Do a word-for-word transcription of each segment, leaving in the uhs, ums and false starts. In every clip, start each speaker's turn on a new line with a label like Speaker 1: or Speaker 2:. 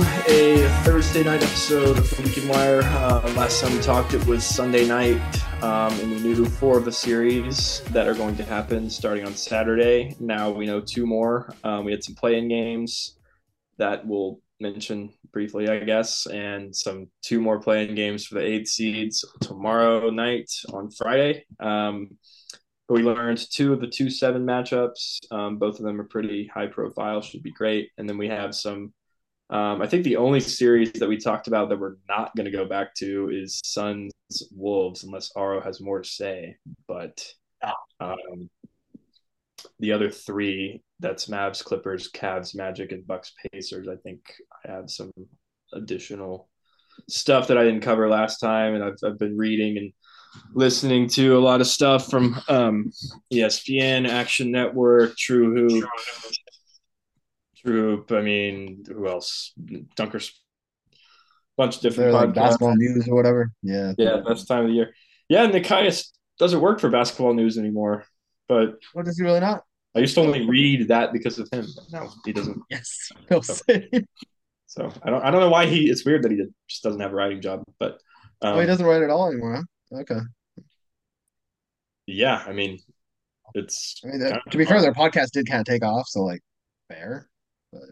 Speaker 1: a Thursday night episode of the Weekend Wire. Uh, last time we talked, it was Sunday night, um, and we knew four of the series that are going to happen starting on Saturday. Now we know two more. Um, we had some play-in games that we'll mention briefly, I guess, and some two more play-in games for the eighth seeds tomorrow night on Friday. Um, we learned two of the two seven matchups. Um, both of them are pretty high profile, should be great. And then we have some um, I think the only series that we talked about that we're not going to go back to is Suns Wolves, unless Aro has more to say. But um, the other three, that's Mavs, Clippers, Cavs, Magic, and Bucks, Pacers. I think I have some additional stuff that I didn't cover last time, and I've I've been reading and listening to a lot of stuff from um, E S P N, Action Network, True Hoop. Troop. I mean, who else? Dunkers. Bunch of different
Speaker 2: They're like
Speaker 1: podcasts.
Speaker 2: basketball news or whatever. Yeah.
Speaker 1: Yeah, best time of the year. Yeah, Nikias doesn't work for basketball news anymore. But
Speaker 2: What does he really not?
Speaker 1: I used to only read that because of him. But no, he doesn't.
Speaker 2: Yes. No
Speaker 1: So,
Speaker 2: say.
Speaker 1: so I don't. I don't know why he. It's weird that he did, just doesn't have a writing job. But
Speaker 2: Oh, he
Speaker 1: um,
Speaker 2: doesn't write at all anymore, huh? Okay.
Speaker 1: yeah, I mean, it's
Speaker 2: I mean, that,
Speaker 1: kind
Speaker 2: to
Speaker 1: of
Speaker 2: be fair,
Speaker 1: fun.
Speaker 2: their podcast did kind of take off, so like fair. But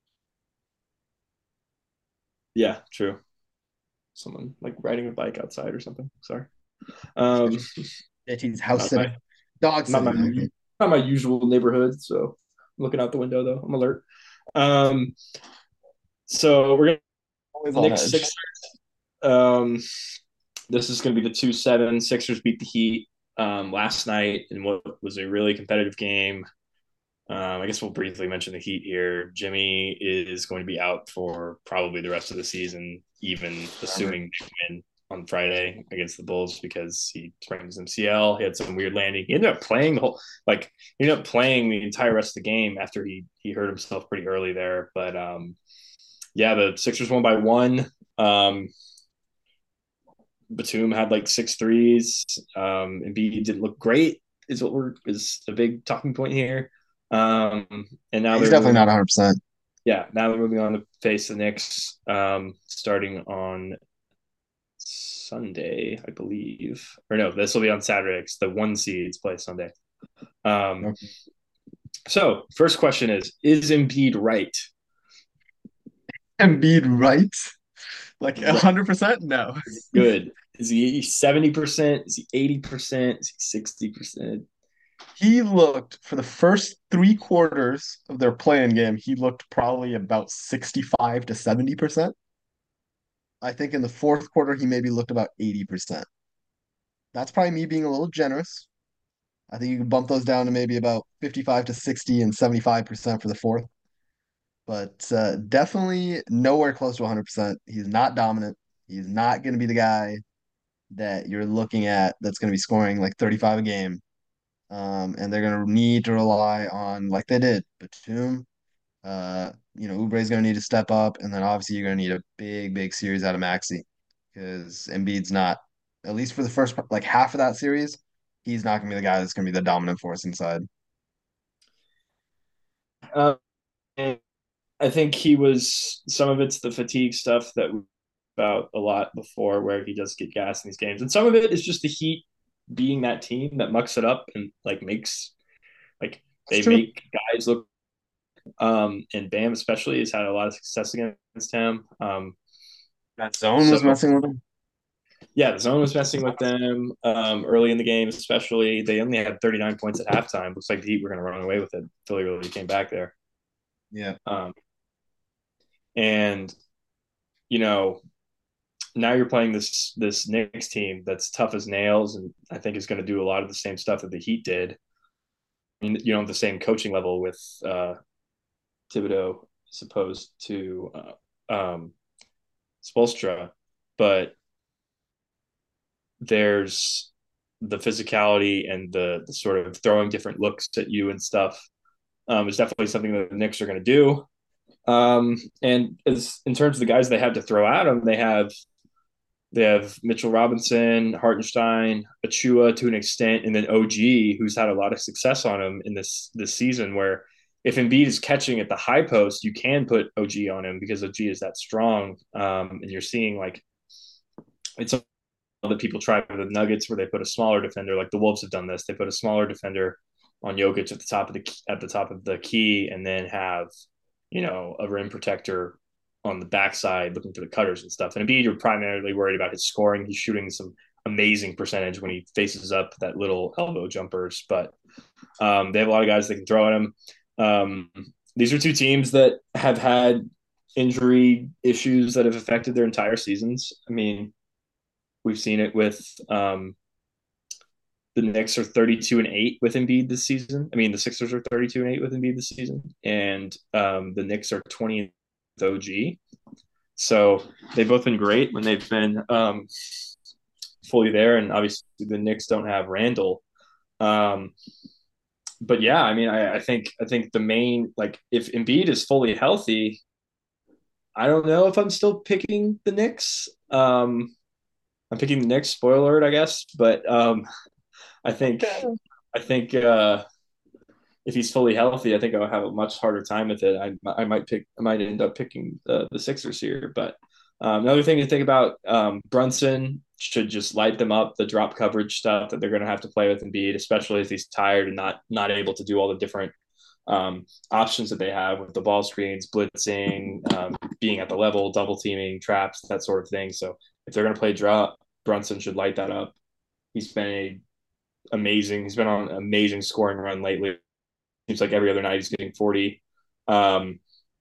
Speaker 1: Yeah, true. Someone like riding a bike outside or something. Sorry. Um,
Speaker 2: JT's house
Speaker 1: not my
Speaker 2: sitting, dog
Speaker 1: not my
Speaker 2: sitting. Okay.
Speaker 1: not my usual neighborhood. So I'm looking out the window though. I'm alert. Um, so we're gonna
Speaker 2: Always on
Speaker 1: Knicks
Speaker 2: edge.
Speaker 1: Sixers. Um, this is gonna be the two seven. Sixers beat the Heat um, last night in what was a really competitive game. Um, I guess we'll briefly mention the Heat here. Jimmy is going to be out for probably the rest of the season, even
Speaker 2: Forever.
Speaker 1: assuming they win on Friday against the Bulls because he sprained his M C L. He had some weird landing. He ended up playing the whole like he ended up playing the entire rest of the game after he he hurt himself pretty early there. But um, yeah, the Sixers won by one. Um, Batum had like six threes. Um, Embiid didn't look great. Is what we're is the big talking point here. Um, and now
Speaker 2: He's
Speaker 1: they're
Speaker 2: definitely
Speaker 1: moving.
Speaker 2: not one hundred percent.
Speaker 1: Yeah, now they're moving on to face the Knicks, um, starting on Sunday, I believe. Or no, this will be on Saturday. The one seeds play Sunday. Um,
Speaker 2: Okay.
Speaker 1: so first question is: Is Embiid right?
Speaker 2: Embiid right? Like
Speaker 1: Right.
Speaker 2: one hundred percent? No.
Speaker 1: Is he good? Is he seventy percent? Is he eighty percent? Is he sixty percent?
Speaker 2: He looked for the first three quarters of their playing game, he looked probably about sixty-five to seventy percent. I think in the fourth quarter, he maybe looked about eighty percent. That's probably me being a little generous. I think you can bump those down to maybe about fifty-five to sixty and seventy-five percent for the fourth. But uh, definitely nowhere close to one hundred percent. He's not dominant. He's not going to be the guy that you're looking at that's going to be scoring like thirty-five a game. Um, and they're going to need to rely on, like they did, Batum. Uh, you know, Oubre is going to need to step up. And then obviously you're going to need a big, big series out of Maxey because Embiid's not, at least for the first, like half of that series, he's not going to be the guy that's going to be the dominant force inside.
Speaker 1: Um, I think he was. Some of it's the fatigue stuff that we about a lot before, where he does get gas in these games, and some of it is just the Heat being that team that mucks it up and like makes like
Speaker 2: That's
Speaker 1: they
Speaker 2: true.
Speaker 1: make guys look. Um, and Bam especially has had a lot of success against him. Um,
Speaker 2: That zone
Speaker 1: so
Speaker 2: was messing with him.
Speaker 1: yeah, the zone was messing with them um, early in the game, especially. They only had thirty-nine points at halftime. Looks like the Heat were going to run away with it. Philly really came back there.
Speaker 2: Yeah.
Speaker 1: Um, and you know, now you're playing this this Knicks team that's tough as nails, and I think is going to do a lot of the same stuff that the Heat did. I mean, you know, the same coaching level with uh, Thibodeau, as opposed to uh, um, Spolstra, but there's the physicality and the, the sort of throwing different looks at you and stuff um, is definitely something that the Knicks are going to do. Um, and as in terms of the guys they have to throw at them, they have they have Mitchell Robinson, Hartenstein, Achua to an extent, and then O G, who's had a lot of success on him in this this season, where if Embiid is catching at the high post, you can put O G on him because O G is that strong. Um, and you're seeing like it's that people try with the Nuggets where they put a smaller defender, like the Wolves have done this. They put a smaller defender on Jokic at the top of the at the top of the key, and then have you know a rim protector on the backside looking for the cutters and stuff. And Embiid, you're primarily worried about his scoring. He's shooting some amazing percentage when he faces up that little elbow jumpers, but um, they have a lot of guys that can throw at him. Um, these are two teams that have had injury issues that have affected their entire seasons. I mean, we've seen it with um, the Knicks are thirty-two and eight with Embiid this season. I mean, the Sixers are thirty-two and eight with Embiid this season, and um, the Knicks are twenty with O G. So they've both been great when they've been um, fully there, and obviously the Knicks don't have Randall. Um, but yeah, I mean, I, I think I think the main like if Embiid is fully healthy, I don't know if I'm still picking the Knicks. Um, I'm picking the Knicks. Spoiler alert, I guess. But um, I think I think uh, if he's fully healthy, I think I'll have a much harder time with it. I I might pick I might end up picking the the Sixers here. But um, another thing to think about: um, Brunson should just light them up. The drop coverage stuff that they're going to have to play with Embiid, especially if he's tired and not not able to do all the different um, options that they have with the ball screens, blitzing, um, being at the level, double teaming, traps, that sort of thing. So if they're going to play drop, Brunson should light that up. He's been a amazing. He's been on an amazing scoring run lately. Seems like every other night he's getting forty. Um,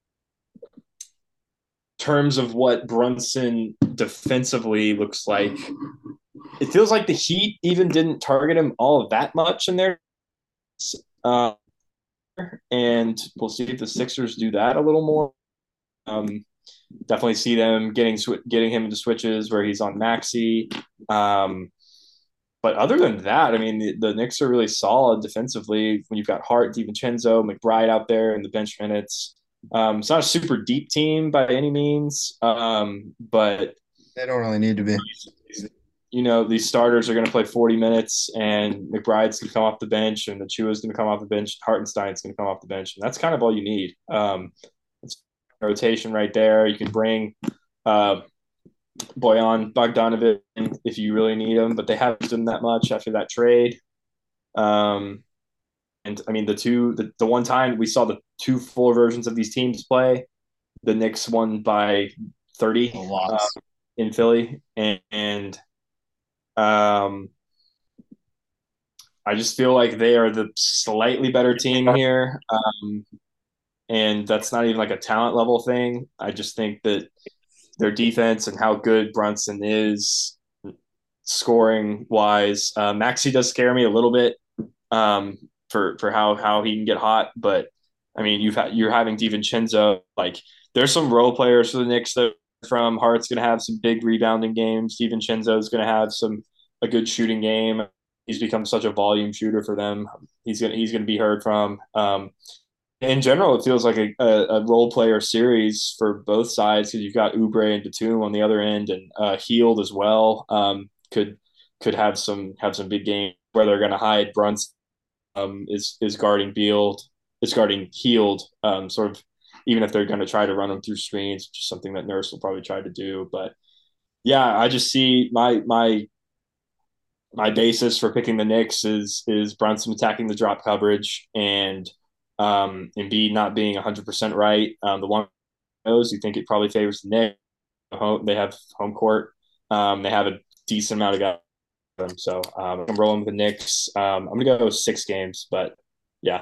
Speaker 1: terms of what Brunson defensively looks like, it feels like the Heat even didn't target him all of that much in there. Uh, and we'll see if the Sixers do that a little more. Um, definitely see them getting sw- getting him into switches where he's on Maxi. Um, but other than that, I mean, the, the Knicks are really solid defensively when you've got Hart, DiVincenzo, McBride out there in the bench minutes. Um, it's not a super deep team by any means, um, but
Speaker 2: They don't really need to be.
Speaker 1: you know these starters are going to play forty minutes, and McBride's going to come off the bench, and the Chua's going to come off the bench, Hartenstein's going to come off the bench, and that's kind of all you need. Um, it's rotation right there. You can bring uh, Bojan Bogdanovic if you really need him, but they haven't done that much after that trade. Um, and I mean, the two, the, the one time we saw the two full versions of these teams play, the Knicks won by thirty uh, in Philly, and, and um, I just feel like they are the slightly better team here. Um, and that's not even like a talent level thing. I just think that their defense and how good Brunson is scoring wise. Uh, Maxi does scare me a little bit um, for for how how he can get hot, but I mean you've had, you're having DiVincenzo. Like there's some role players for the Knicks that from Hart's going to have some big rebounding games. DiVincenzo is going to have some a good shooting game. He's become such a volume shooter for them. He's gonna he's gonna be heard from. Um, in general, it feels like a, a, a role player series for both sides because you've got Oubre and Batum on the other end, and uh, Hield as well. Um, could could have some have some big games where they're going to hide. Brunson um, is is guarding Beal, is guarding Hield, um, sort of. Even if they're going to try to run them through screens, which is something that Nurse will probably try to do. But yeah, I just see my my my basis for picking the Knicks is is Brunson attacking the drop coverage and um, Embiid not being one hundred percent right. Um, the one knows you think it probably favors the Knicks. They have home court. Um, they have a decent amount of guys. So um, I'm rolling with the Knicks. Um, I'm gonna go six games, but yeah.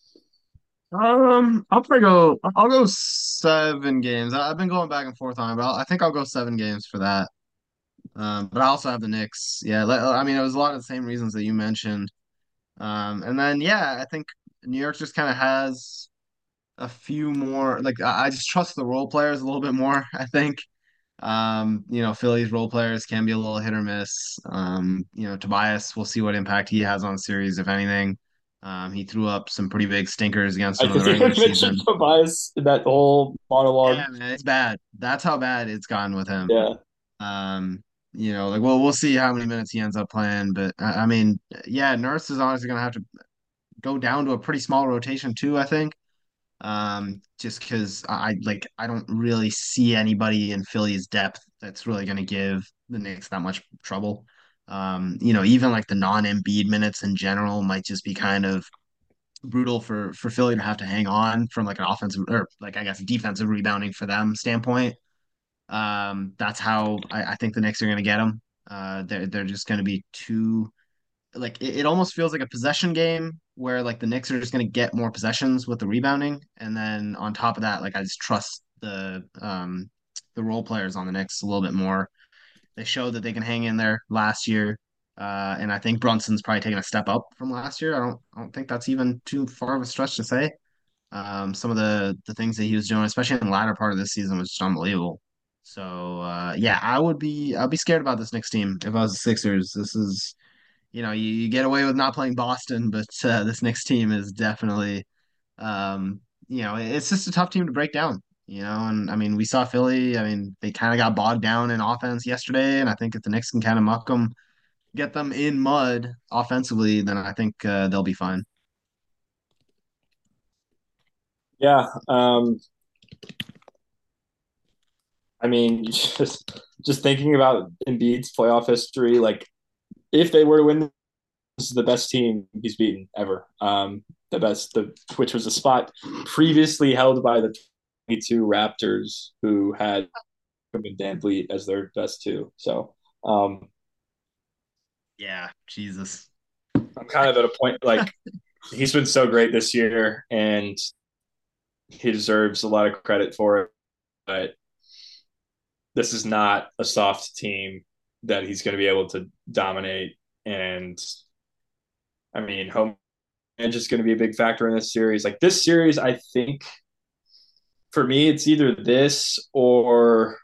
Speaker 2: Um, I'll probably go. I'll go seven games. I- I've been going back and forth on it, but I'll, I think I'll go seven games for that. Um, but I also have the Knicks. Yeah, le- I mean, it was a lot of the same reasons that you mentioned. Um, and then yeah, I think New York just kind of has a few more. Like I, I just trust the role players a little bit more. I think. Um, you know, Philly's role players can be a little hit or miss. Um, you know, Tobias, we'll see what impact he has on the series, if anything. Um, he threw up some pretty big stinkers against
Speaker 1: I
Speaker 2: them in the
Speaker 1: didn't
Speaker 2: regular
Speaker 1: even
Speaker 2: season.
Speaker 1: mention Tobias in that whole monologue.
Speaker 2: Yeah, man, it's bad. That's how bad it's gotten with him.
Speaker 1: Yeah.
Speaker 2: Um, you know, like well, we'll see how many minutes he ends up playing, but I, I mean, yeah, Nurse is honestly gonna have to go down to a pretty small rotation too, I think. Um, just because I like I don't really see anybody in Philly's depth that's really going to give the Knicks that much trouble. Um, you know, even like the non-Embiid minutes in general might just be kind of brutal for for Philly to have to hang on from like an offensive or like I guess defensive rebounding for them standpoint. Um, that's how I, I think the Knicks are going to get them. Uh, they're they're just going to be too like it, it almost feels like a possession game where like the Knicks are just going to get more possessions with the rebounding, and then on top of that, like I just trust the um the role players on the Knicks a little bit more. They showed that they can hang in there last year, uh, and I think Brunson's probably taken a step up from last year. I don't I don't think that's even too far of a stretch to say. Um, some of the the things that he was doing, especially in the latter part of this season, was just unbelievable. So uh, yeah, I would be I'd be scared about this Knicks team if I was the Sixers. This is you know, you, you get away with not playing Boston, but uh, this next team is definitely, um, you know, it's just a tough team to break down. You know, and I mean, we saw Philly. I mean, they kind of got bogged down in offense yesterday, and I think if the Knicks can kind of muck them, get them in mud offensively, then I think uh, they'll be fine.
Speaker 1: Yeah. Um, I mean, just just thinking about Embiid's playoff history, like if they were to win, this is the best team he's beaten ever. Um, the best, the which was a spot previously held by the twenty-two Raptors, who had him and Dan Vliet as their best two. So um,
Speaker 2: Yeah, Jesus.
Speaker 1: I'm kind of at a point like he's been so great this year, and he deserves a lot of credit for it. But this is not a soft team that he's going to be able to dominate. And I mean, home edge is going to be a big factor in this series. Like this series, I think for me, it's either this or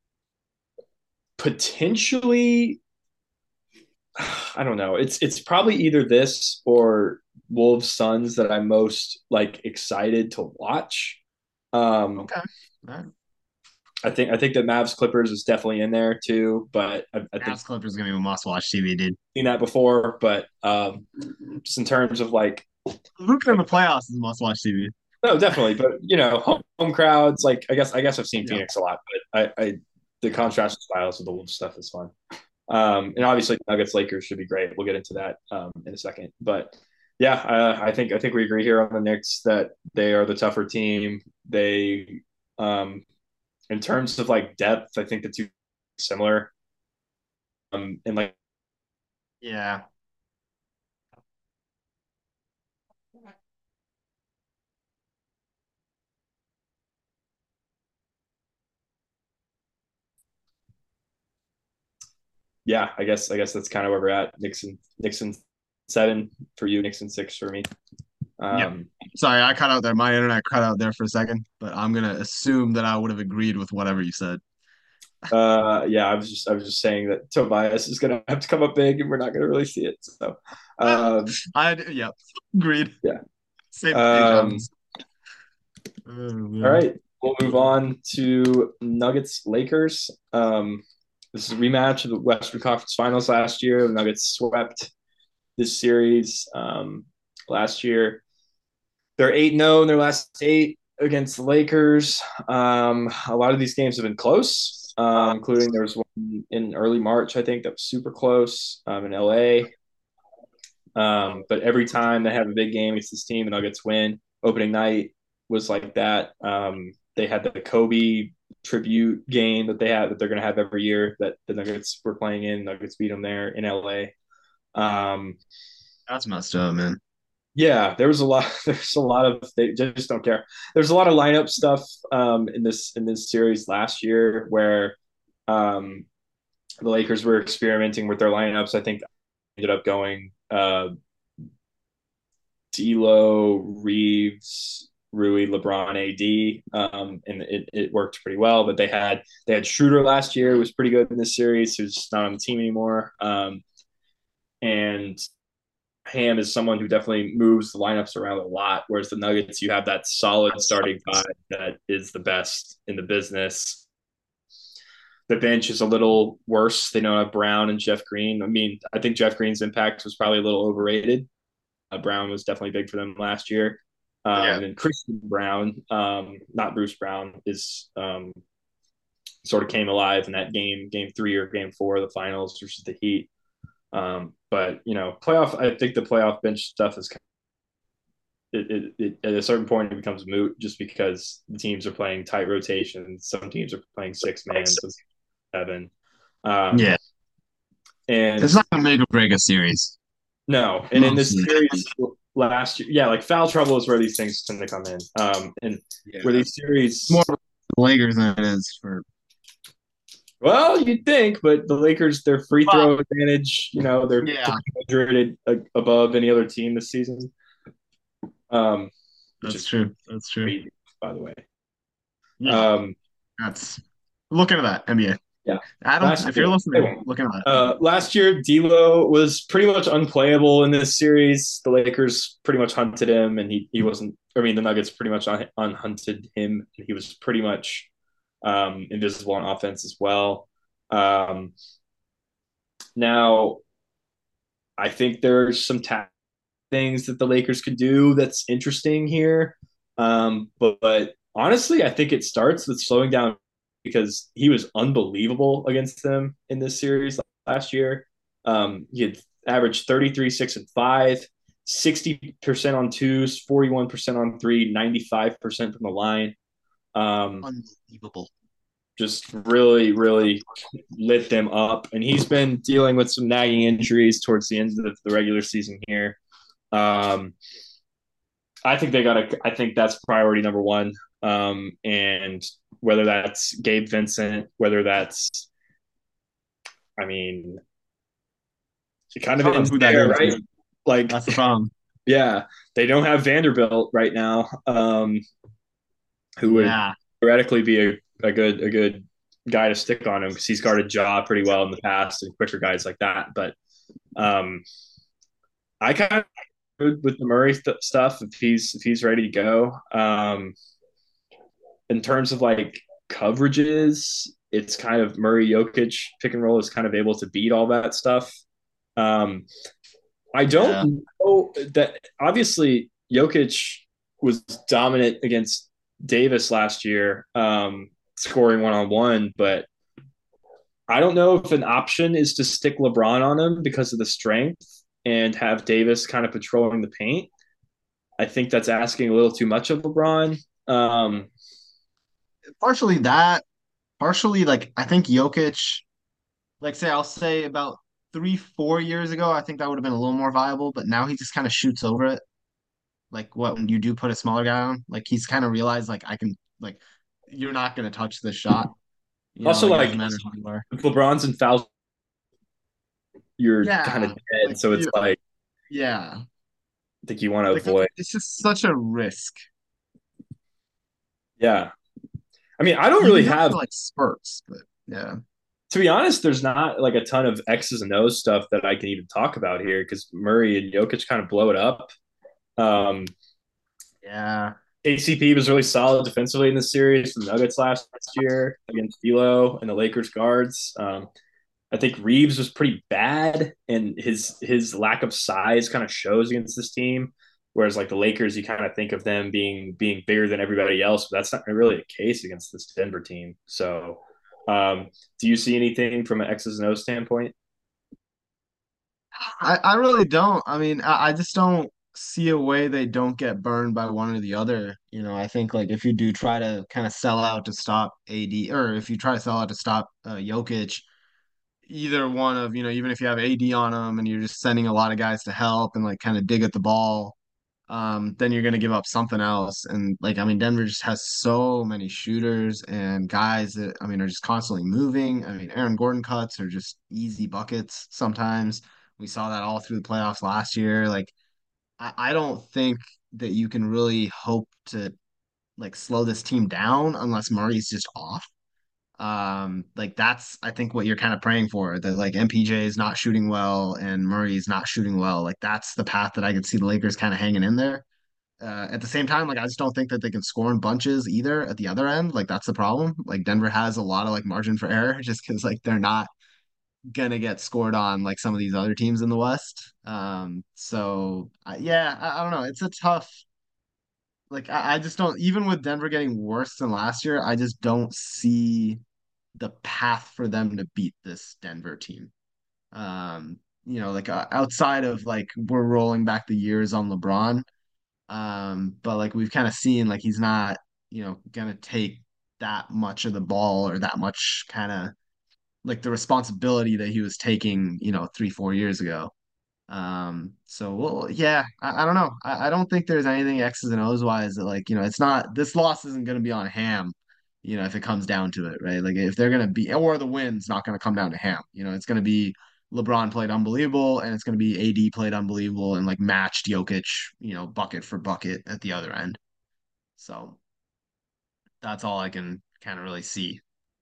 Speaker 1: potentially, I don't know. It's it's probably either this or Wolves Suns that I'm most like excited to watch. Um,
Speaker 2: Okay. All right.
Speaker 1: I think I think that Mavs Clippers is definitely in there too, but I, I think
Speaker 2: Mavs Clippers is gonna be a must-watch T V, dude.
Speaker 1: seen that before. But um, just in terms of like,
Speaker 2: Luka in the playoffs is must-watch T V.
Speaker 1: no, definitely. But you know, home, home crowds. Like I guess I guess I've seen
Speaker 2: Yeah.
Speaker 1: Phoenix a lot, but I, I the
Speaker 2: Yeah.
Speaker 1: contrast styles of the Wolves stuff is fun. Um, and obviously Nuggets Lakers should be great. We'll get into that um, in a second. But yeah, uh, I think I think we agree here on the Knicks that they are the tougher team. They um, in terms of like depth, I think the two similar. Um, and like
Speaker 2: Yeah.
Speaker 1: yeah, I guess I guess that's kind of where we're at. Nixon Nixon seven for you, Nixon six for me.
Speaker 2: Yeah.
Speaker 1: Um,
Speaker 2: Sorry, I cut out there. My internet cut out there for a second, but I'm gonna assume that I would have agreed with whatever you said.
Speaker 1: uh, yeah, I was just I was just saying that Tobias is gonna have to come up big, and we're not gonna really see it. So, um,
Speaker 2: I yeah, agreed.
Speaker 1: yeah.
Speaker 2: Same page on
Speaker 1: Um,
Speaker 2: this. Oh,
Speaker 1: all
Speaker 2: man.
Speaker 1: right, we'll move on to Nuggets Lakers. Um, this is a rematch of the Western Conference Finals last year. The Nuggets swept this series um, last year. They're eight and zero in their last eight against the Lakers. Um, a lot of these games have been close, um, including there was one in early March, I think, that was super close um, in L A. Um, but every time they have a big game against this team, the Nuggets win. Opening night was like that. Um, they had the Kobe tribute game that they have that they're going to have every year that the Nuggets were playing in. Nuggets beat them there in L A. Um,
Speaker 2: That's messed up, man.
Speaker 1: yeah, there was a lot. There's a lot of they just don't care. There's a lot of lineup stuff um, in this in this series last year where um, the Lakers were experimenting with their lineups. I think ended up going uh, D'Lo, Reeves, Rui, LeBron, A D, um, and it, it worked pretty well. But they had they had Schroeder last year, who was pretty good in this series, who's not on the team anymore. Um, and Ham is someone who definitely moves the lineups around a lot, whereas the Nuggets, you have that solid starting five that is the best in the business. The bench is a little worse. They don't have Brown and Jeff Green. I mean, I think Jeff Green's impact was probably a little overrated. Uh, Brown was definitely big for them last year. Um,
Speaker 2: Yeah.
Speaker 1: and then Christian Brown, um, not Bruce Brown, is um, sort of came alive in that game, game three or game four of the finals versus the Heat. Um, but you know, playoff. I think the playoff bench stuff is it, it, it, at a certain point it becomes moot just because the teams are playing tight rotations. Some teams are playing six man, some seven. Um,
Speaker 2: Yeah.
Speaker 1: and
Speaker 2: It's not gonna make or break a series.
Speaker 1: no, and in this
Speaker 2: Mostly.
Speaker 1: series last year, yeah, like foul trouble is where these things tend to come in. Um, and where
Speaker 2: Yeah.
Speaker 1: these series,
Speaker 2: More for the Lakers than it is for.
Speaker 1: well, you'd think, but the Lakers, their free
Speaker 2: Well,
Speaker 1: throw advantage, you know, they're
Speaker 2: yeah,
Speaker 1: three hundred above any other team this season, um, which
Speaker 2: that's
Speaker 1: is
Speaker 2: true. That's true.
Speaker 1: crazy, by the way.
Speaker 2: Yeah,
Speaker 1: Um,
Speaker 2: that's look into that N B A.
Speaker 1: yeah.
Speaker 2: Adam,
Speaker 1: Last
Speaker 2: if
Speaker 1: year,
Speaker 2: you're listening, look into that.
Speaker 1: uh, last year, D'Lo was pretty much unplayable in this series. The Lakers pretty much hunted him, and he he wasn't. I mean, the Nuggets pretty much un, unhunted him. He was pretty much um, invisible on offense as well. Um, now, I think there's some ta- things that the Lakers could do that's interesting here. Um, but, but honestly, I think it starts with slowing down because he was unbelievable against them in this series last year. Um, he had averaged thirty-three, six, and five, sixty percent on twos, forty-one percent on three, ninety-five percent from the line. Um,
Speaker 2: Unbelievable.
Speaker 1: just really, really lit them up. And he's been dealing with some nagging injuries towards the end of the regular season here. Um, I think they got to. I think that's priority number one. Um, and whether that's Gabe Vincent, whether that's, I mean, it kind of ends
Speaker 2: Who that
Speaker 1: there,
Speaker 2: is?
Speaker 1: right? Like,
Speaker 2: That's the problem.
Speaker 1: yeah, they don't have Vanderbilt right now, um, who would
Speaker 2: Yeah.
Speaker 1: theoretically be a, a good a good guy to stick on him because he's guarded Ja pretty well in the past and quicker guys like that. But um, I kind of with the Murray th- stuff if he's if he's ready to go. Um, in terms of like coverages, it's kind of Murray Jokic pick and roll is kind of able to beat all that stuff. Um, I
Speaker 2: Yeah.
Speaker 1: don't know that obviously Jokic was dominant against Davis last year, um, scoring one on one, but I don't know if an option is to stick LeBron on him because of the strength and have Davis kind of patrolling the paint. I think that's asking a little too much of LeBron. Um,
Speaker 2: Partially that, partially like I think Jokic, like say I'll say about three, four years ago, I think that would have been a little more viable, but now he just kind of shoots over it. Like what when you do put a smaller guy on, like he's kind of realized like I can like you're not gonna touch this shot. You know,
Speaker 1: also,
Speaker 2: like it
Speaker 1: like
Speaker 2: doesn't matter who you are.
Speaker 1: if LeBron's in foul, you're kind of
Speaker 2: Yeah.
Speaker 1: dead.
Speaker 2: Like
Speaker 1: So it's
Speaker 2: you
Speaker 1: like
Speaker 2: yeah.
Speaker 1: I think you want to
Speaker 2: Like that's
Speaker 1: avoid.
Speaker 2: it's just such a risk.
Speaker 1: Yeah, I mean, I don't
Speaker 2: You can
Speaker 1: really
Speaker 2: do it
Speaker 1: have
Speaker 2: for like spurts, but yeah.
Speaker 1: to be honest, there's not like a ton of X's and O's stuff that I can even talk about here because Murray and Jokic kind of blow it up. Um,
Speaker 2: Yeah.
Speaker 1: A C P was really solid defensively in the series for the Nuggets last year against D'Lo and the Lakers guards. Um, I think Reeves was pretty bad, and his his lack of size kind of shows against this team. Whereas like the Lakers, you kind of think of them being being bigger than everybody else, but that's not really the case against this Denver team. So, um, do you see anything from an X's and O's standpoint?
Speaker 2: I, I really don't. I mean, I, I just don't see a way they don't get burned by one or the other. You know, I think like if you do try to kind of sell out to stop A D, or if you try to sell out to stop uh, Jokic, either one of, you know, even if you have A D on them and you're just sending a lot of guys to help and like kind of dig at the ball, um, then you're gonna give up something else. And like, I mean, Denver just has so many shooters and guys that I mean are just constantly moving. I mean, Aaron Gordon cuts are just easy buckets sometimes. We saw that all through the playoffs last year. Like, I, I don't think that you can really hope to like slow this team down unless Murray's just off. Um, like that's I think what you're kind of praying for, that like M P J is not shooting well and Murray's not shooting well. Like that's the path that I could see the Lakers kind of hanging in there. Uh, at the same time, like I just don't think that they can score in bunches either at the other end. Like that's the problem. Like Denver has a lot of like margin for error just because like they're not gonna get scored on like some of these other teams in the West. Um, so uh, yeah, I, I don't know. It's a tough. like I, I just don't, even with Denver getting worse than last year, I just don't see the path for them to beat this Denver team. Um, you know, like uh, outside of like we're rolling back the years on LeBron, um, but like we've kind of seen like he's not, you know, gonna take that much of the ball or that much kind of like the responsibility that he was taking, you know, three, four years ago. Um, so well, yeah, I, I don't know. I, I don't think there's anything X's and O's wise that like, you know, it's not this loss isn't gonna be on Ham, you know, if it comes down to it, right? Like if they're gonna be or the win's not gonna come down to Ham, you know, it's gonna be LeBron played unbelievable and it's gonna be A D played unbelievable and like matched Jokic, you know, bucket for bucket at the other end. So that's all I can kind of really see.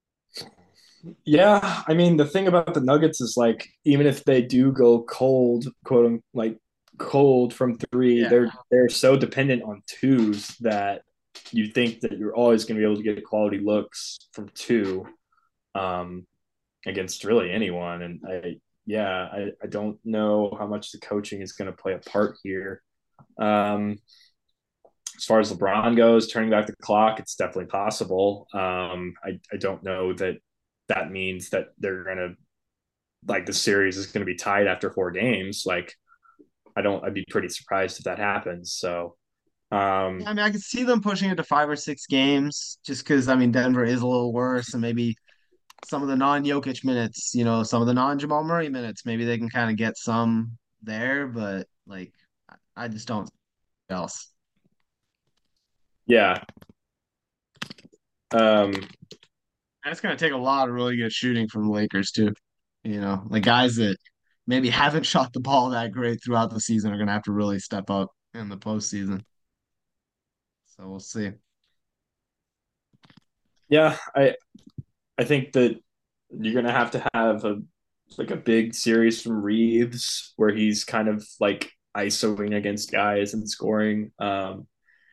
Speaker 1: Yeah, I mean the thing about the Nuggets is like even if they do go cold, quote unquote, like cold from three,
Speaker 2: Yeah.
Speaker 1: they're they're so dependent on twos that you think that you're always going to be able to get quality looks from two um, against really anyone. And I, yeah, I, I don't know how much the coaching is going to play a part here. Um, as far as LeBron goes, turning back the clock, it's definitely possible. Um, I, I don't know that that means that they're going to like the series is going to be tied after four games. Like I don't, I'd be pretty surprised if that happens. So
Speaker 2: Yeah,
Speaker 1: um,
Speaker 2: I mean, I could see them pushing it to five or six games just because, I mean, Denver is a little worse and maybe some of the non-Jokic minutes, you know, some of the non-Jamal Murray minutes, maybe they can kind of get some there, but like I just don't see else.
Speaker 1: yeah, um,
Speaker 2: And it's gonna take a lot of really good shooting from the Lakers too. You know, like guys that maybe haven't shot the ball that great throughout the season are gonna have to really step up in the postseason. So we'll see.
Speaker 1: yeah. I, I think that you're going to have to have a like a big series from Reeves where he's kind of like isoing against guys and scoring. Um,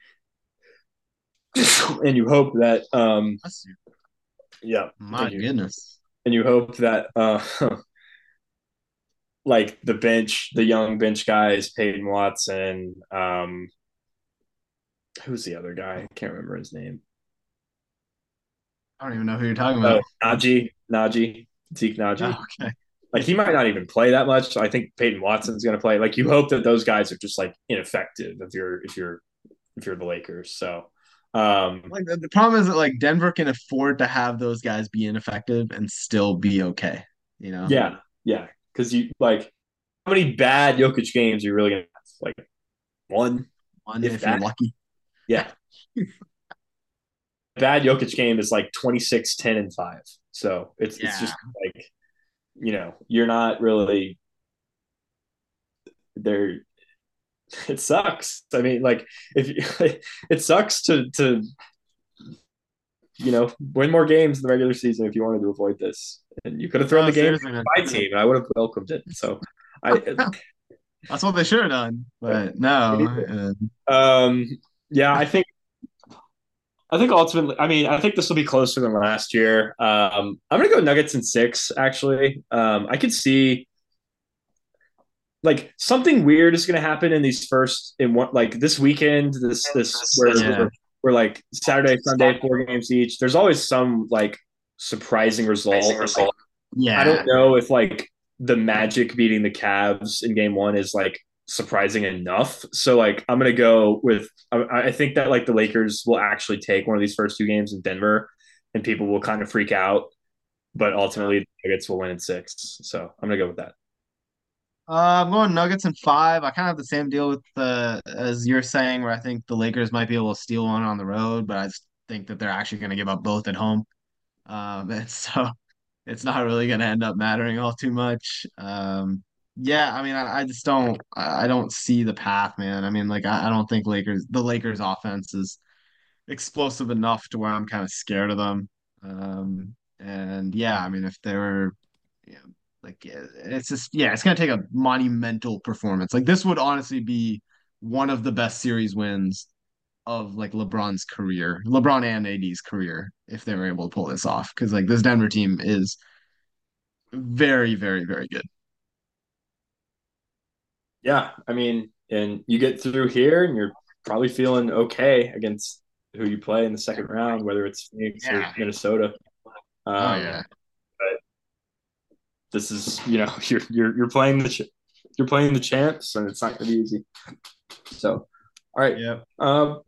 Speaker 1: and you hope that, um,
Speaker 2: Bless you.
Speaker 1: yeah,
Speaker 2: My
Speaker 1: thank you.
Speaker 2: goodness.
Speaker 1: And you hope that, uh, like the bench, the young bench guys, Peyton Watson, um, who's the other guy? I can't remember his name.
Speaker 2: I don't even know who you're talking
Speaker 1: Oh,
Speaker 2: about.
Speaker 1: Najee, Najee, Zeke Najee.
Speaker 2: Oh, okay.
Speaker 1: Like he might not even play that much. So I think Peyton Watson's going to play. Like you hope that those guys are just like ineffective if you're if you're if you're the Lakers. So um,
Speaker 2: Like the, the problem is that like Denver can afford to have those guys be ineffective and still be okay. You know,
Speaker 1: yeah, yeah, because you like how many bad Jokic games are you really going to have? Like one,
Speaker 2: one
Speaker 1: if
Speaker 2: if you're
Speaker 1: that.
Speaker 2: lucky.
Speaker 1: Yeah, bad Jokic game is like twenty six, ten, and five. So it's it's
Speaker 2: Yeah.
Speaker 1: just like you know you're not really there. It sucks. I mean, like if you, it sucks to to you know, win more games in the regular season if you wanted to avoid this. And you could have thrown
Speaker 2: No,
Speaker 1: the game
Speaker 2: seriously, man.
Speaker 1: to my team, and I would have welcomed it. So I,
Speaker 2: That's what they should have done, but no. Uh,
Speaker 1: um, yeah, I think I think ultimately, I mean, I think this will be closer than last year. Um, I'm gonna go Nuggets in six. Actually, um, I could see like something weird is gonna happen in these first in one like this weekend. This this where
Speaker 2: yeah.
Speaker 1: we're like Saturday, Sunday, four games each. There's always some like surprising result. Like I
Speaker 2: Yeah.
Speaker 1: don't know if like the Magic beating the Cavs in game one is like surprising enough. So like I'm gonna go with I, I think that like the Lakers will actually take one of these first two games in Denver and people will kind of freak out, but
Speaker 2: Yeah.
Speaker 1: ultimately the Nuggets will win in six. So I'm gonna go with that.
Speaker 2: Uh, I'm going Nuggets in five. I kind of have the same deal with the as you're saying, where I think the Lakers might be able to steal one on the road, but I just think that they're actually going to give up both at home. Um, and so it's not really going to end up mattering all too much. Um, yeah, I mean, I, I just don't, I I don't see the path, man. I mean, like, I, I don't think Lakers, the Lakers offense is explosive enough to where I'm kind of scared of them. Um, and yeah, I mean, if they were, you know, like, yeah, it's just, yeah, it's going to take a monumental performance. Like, this would honestly be one of the best series wins of like LeBron's career, LeBron and A D's career, if they were able to pull this off. Because like this Denver team is very, very, very good.
Speaker 1: Yeah, I mean, and you get through here and you're probably feeling okay against who you play in the second round, whether it's Phoenix or
Speaker 2: Yeah.
Speaker 1: Minnesota.
Speaker 2: Oh
Speaker 1: Um,
Speaker 2: yeah.
Speaker 1: but this is, you know, you're you're you're playing the ch- you're playing the champs, and it's not going to be easy. So, all right,
Speaker 2: Yeah.
Speaker 1: um,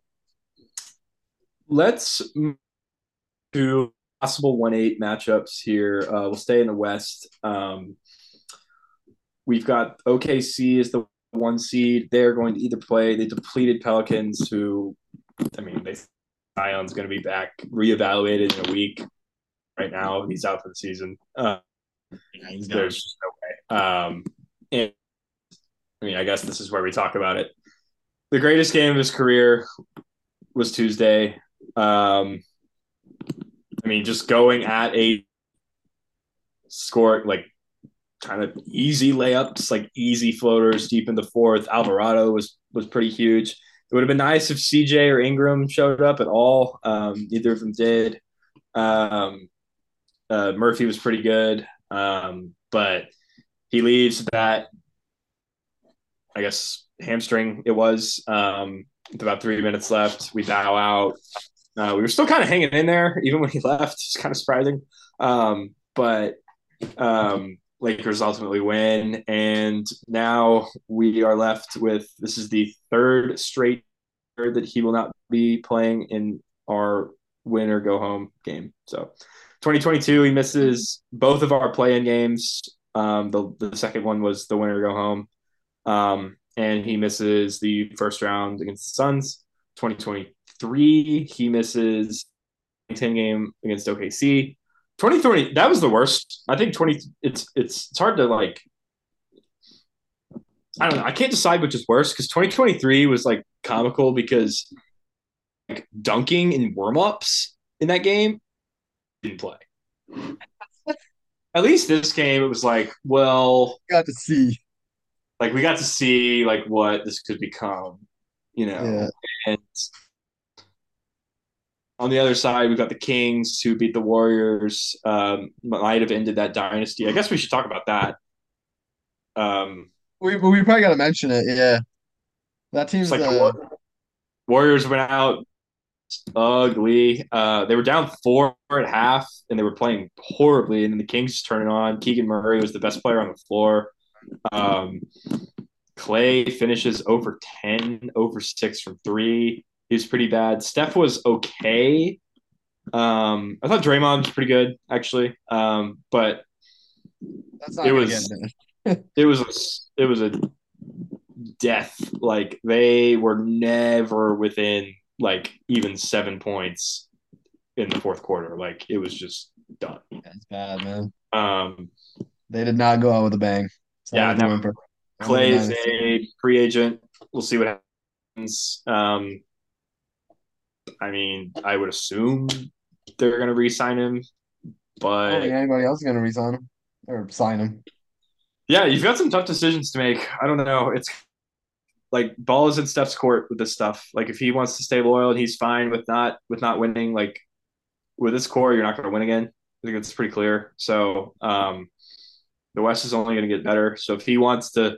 Speaker 1: let's move to possible one eight matchups here. Uh, we'll stay in the West. Um, we've got O K C as the one seed. They're going to either play the depleted Pelicans, who, I mean, they Zion's going to be back, reevaluated in a week. Right now, he's out for the season. Uh,
Speaker 2: Yeah, he's gone.
Speaker 1: there's just no way. Um, and I mean, I guess this is where we talk about it. The greatest game of his career was Tuesday. Um, I mean, just going at a score like kind of easy layups, like easy floaters deep in the fourth. Alvarado was was pretty huge. It would have been nice if C J or Ingram showed up at all. Um, neither of them did. Um, uh, Murphy was pretty good, um, but he leaves that, I guess, hamstring it was. Um, with about three minutes left, we bow out. Uh, we were still kind of hanging in there even when he left. It's kind of surprising, um, but um, Lakers ultimately win, and now we are left with this is the third straight year that he will not be playing in our win or go home game. So, twenty twenty-two, he misses both of our play-in games. Um, the the second one was the winner go home, um, and he misses the first round against the Suns. twenty twenty-three, he misses ten game against O K C. twenty twenty, that was the worst. I think twenty. It's it's it's hard to like. I don't know. I can't decide which is worse because twenty twenty-three was like comical because like dunking in warm ups in that game didn't play. At least this game, it was like, well,
Speaker 2: Got to see.
Speaker 1: like we got to see like what this could become, you
Speaker 2: Yeah.
Speaker 1: know. And on the other side, we've got the Kings who beat the Warriors. Um, might have ended that dynasty. I guess we should talk about that. Um,
Speaker 2: We we probably got to mention it. Yeah. That
Speaker 1: it's
Speaker 2: team's
Speaker 1: like the
Speaker 2: uh
Speaker 1: War- Warriors went out ugly. Uh, they were down four at half, and they were playing horribly. And then the Kings just turned it on. Keegan Murray was the best player on the floor. Um, Clay finishes over ten, over six from three. He was pretty bad. Steph was okay. Um, I thought Draymond was pretty good actually, um, but
Speaker 2: that's
Speaker 1: it
Speaker 2: not gonna get
Speaker 1: was
Speaker 2: it.
Speaker 1: it was a, it was a death. Like they were never within like even seven points in the fourth quarter. Like it was just done.
Speaker 2: That's bad, man.
Speaker 1: Um,
Speaker 2: They did not go out with a bang. Sorry
Speaker 1: yeah,
Speaker 2: with the
Speaker 1: now
Speaker 2: whimper. End of the
Speaker 1: Clay is
Speaker 2: dynasty.
Speaker 1: a free agent. We'll see what happens. Um, I mean, I would assume they're going to re-sign him,
Speaker 2: I don't think
Speaker 1: but
Speaker 2: anybody else is gonna resign him or sign him.
Speaker 1: yeah, you've got some tough decisions to make. I don't know. It's like ball is in Steph's court with this stuff. Like if he wants to stay loyal and he's fine with not with not winning, like with this core, you're not going to win again. I think it's pretty clear. So um, the West is only going to get better. So if he wants to,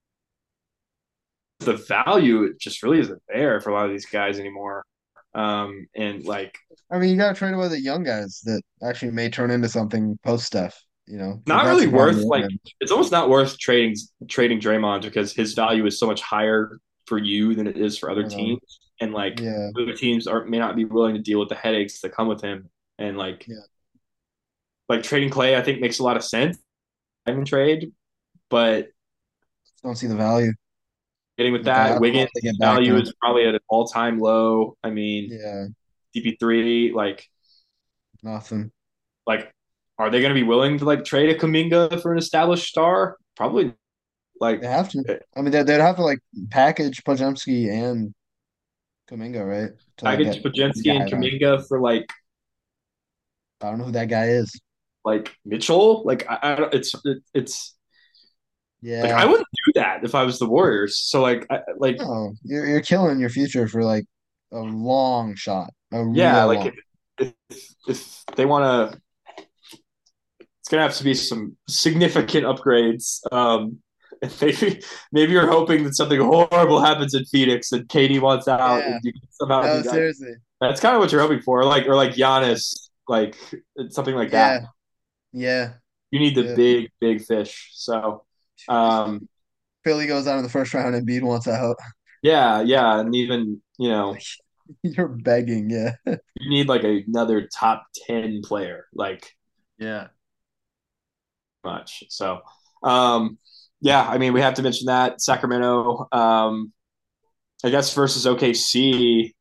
Speaker 1: the value it just really isn't there for a lot of these guys anymore. Um, and like
Speaker 2: I mean, you gotta trade away the young guys that actually may turn into something post Steph. You know, like
Speaker 1: not
Speaker 2: that's
Speaker 1: really
Speaker 2: the problem
Speaker 1: worth
Speaker 2: with
Speaker 1: like
Speaker 2: him.
Speaker 1: it's almost not worth trading trading Draymond because his value is so much higher for you than it is for other
Speaker 2: Um,
Speaker 1: teams, and like
Speaker 2: yeah,
Speaker 1: other teams are may not be willing to deal with the headaches that come with him, and like
Speaker 2: yeah.
Speaker 1: like trading Clay, I think makes a lot of sense. Diamond trade, but
Speaker 2: Don't see the value.
Speaker 1: getting with
Speaker 2: Like I, I
Speaker 1: that,
Speaker 2: don't know
Speaker 1: Wiggins'
Speaker 2: if they get back
Speaker 1: value
Speaker 2: though.
Speaker 1: is probably at an all time low. I mean,
Speaker 2: Yeah,
Speaker 1: D P three, like
Speaker 2: nothing.
Speaker 1: like are they going to be willing to like trade a Kaminga for an established star? Probably. Like
Speaker 2: They have to. I mean, they, they'd have to like package Podziemski and Kuminga, right? To like
Speaker 1: package
Speaker 2: get the
Speaker 1: Pajinski and
Speaker 2: guy back.
Speaker 1: Kaminga for like
Speaker 2: I don't know who that guy is.
Speaker 1: like Mitchell. Like I, I don't, it's it, it's like I
Speaker 2: Yeah,
Speaker 1: wouldn't do that if I was the Warriors. So like I, like
Speaker 2: no, you're you're killing your future for like a long shot, a
Speaker 1: yeah,
Speaker 2: real
Speaker 1: like
Speaker 2: long.
Speaker 1: if if, if they want to, it's gonna have to be some significant upgrades. Um, maybe maybe you're hoping that something horrible happens in Phoenix and K D wants out and
Speaker 2: Yeah.
Speaker 1: you can somehow
Speaker 2: No,
Speaker 1: do that.
Speaker 2: seriously.
Speaker 1: That's kind of what you're hoping for, like or like Giannis, like something like that.
Speaker 2: Yeah. Yeah.
Speaker 1: You need the
Speaker 2: Yeah.
Speaker 1: big big fish. So, um,
Speaker 2: Philly goes out in the first round and Embiid wants out.
Speaker 1: yeah, yeah, and even you know
Speaker 2: You're begging, yeah.
Speaker 1: you need like another top ten player, like
Speaker 2: Yeah.
Speaker 1: much. So, um, yeah, I mean we have to mention that Sacramento. Um, I guess versus O K C.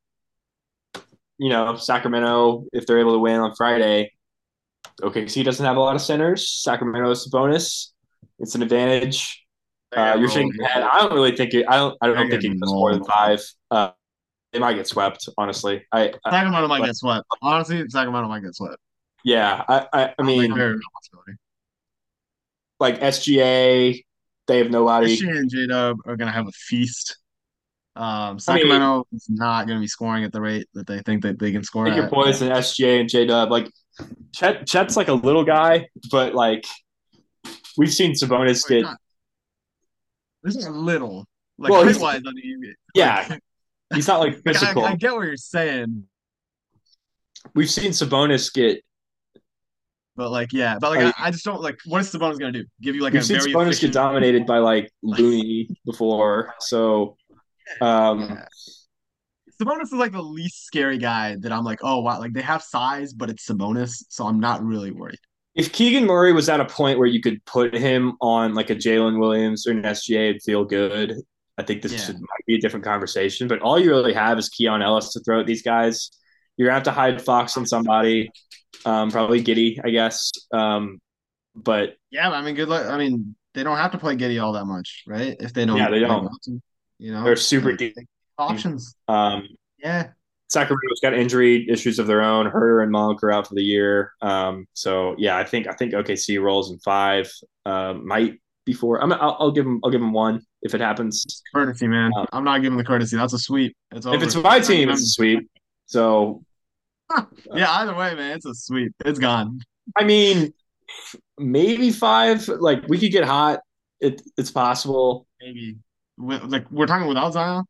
Speaker 1: You know, Sacramento, if they're able to win on Friday, O K C doesn't have a lot of centers. Sacramento is a bonus. It's an advantage.
Speaker 2: They're
Speaker 1: Uh,
Speaker 2: getting
Speaker 1: you're shaking
Speaker 2: rolled,
Speaker 1: your head.
Speaker 2: yeah.
Speaker 1: I don't really think it. I don't. I
Speaker 2: They're
Speaker 1: don't think it
Speaker 2: getting
Speaker 1: goes more than
Speaker 2: rolled.
Speaker 1: five. Uh, they might get swept. Honestly, I. I
Speaker 2: Sacramento might
Speaker 1: but
Speaker 2: get swept. Honestly, Sacramento might get swept.
Speaker 1: yeah, I. I, I
Speaker 2: I think
Speaker 1: mean,
Speaker 2: very real possibility.
Speaker 1: like S G A, they have nobody.
Speaker 2: S G A and J-Dub are gonna have a feast. Um,
Speaker 1: I mean,
Speaker 2: Sacramento is not gonna be scoring at the rate that they think that they can score
Speaker 1: take your
Speaker 2: at.
Speaker 1: points in S G A and J Dub. Like Chet, Chet's like a little guy, but like we've seen Sabonis
Speaker 2: Wait,
Speaker 1: get.
Speaker 2: not, this is a little like
Speaker 1: Well,
Speaker 2: height
Speaker 1: he's
Speaker 2: wise. I mean,
Speaker 1: yeah,
Speaker 2: like,
Speaker 1: he's not like
Speaker 2: like I, I
Speaker 1: physical.
Speaker 2: get what you're saying,
Speaker 1: We've seen Sabonis get.
Speaker 2: but like yeah, but like
Speaker 1: I
Speaker 2: I,
Speaker 1: mean,
Speaker 2: I just don't like what is Sabonis gonna do? Give you like
Speaker 1: we've
Speaker 2: a
Speaker 1: seen
Speaker 2: very
Speaker 1: Sabonis get
Speaker 2: efficient
Speaker 1: dominated by like
Speaker 2: like
Speaker 1: Looney before, so um,
Speaker 2: yeah. Sabonis is like the least scary guy that I'm like, oh wow, like they have size, but it's Sabonis, so I'm not really worried.
Speaker 1: if Keegan Murray was at a point where you could put him on like a Jalen Williams or an S G A and feel good, I think this
Speaker 2: Yeah.
Speaker 1: should, might be a different conversation. But all you really have is Keon Ellis to throw at these guys. You're gonna have to hide Fox on somebody, um, probably Giddy, I guess. Um, but
Speaker 2: Yeah, I mean, good luck. I mean, they don't have to play Giddy all that much, right? If they
Speaker 1: yeah,
Speaker 2: don't
Speaker 1: they
Speaker 2: like
Speaker 1: don't.
Speaker 2: want to, you
Speaker 1: They're
Speaker 2: know,
Speaker 1: super
Speaker 2: like
Speaker 1: deep.
Speaker 2: they- options.
Speaker 1: Um,
Speaker 2: Yeah.
Speaker 1: Sacramento's got injury issues of their own. Herter and Monk are out for the year. Um, so yeah, I think I think O K C rolls in five. Um, might be four. I'm, I'll, I'll give them. I'll give them one if it happens.
Speaker 2: Courtesy, man.
Speaker 1: Um,
Speaker 2: I'm not giving the courtesy. That's a sweep. It's
Speaker 1: if it's
Speaker 2: over.
Speaker 1: my
Speaker 2: Not
Speaker 1: team,
Speaker 2: even-
Speaker 1: it's a sweep. So
Speaker 2: Yeah, either way, man, it's a sweep. It's gone.
Speaker 1: I mean, maybe five. Like we could get hot. It, it's possible.
Speaker 2: Maybe. With, like we're talking without Zion.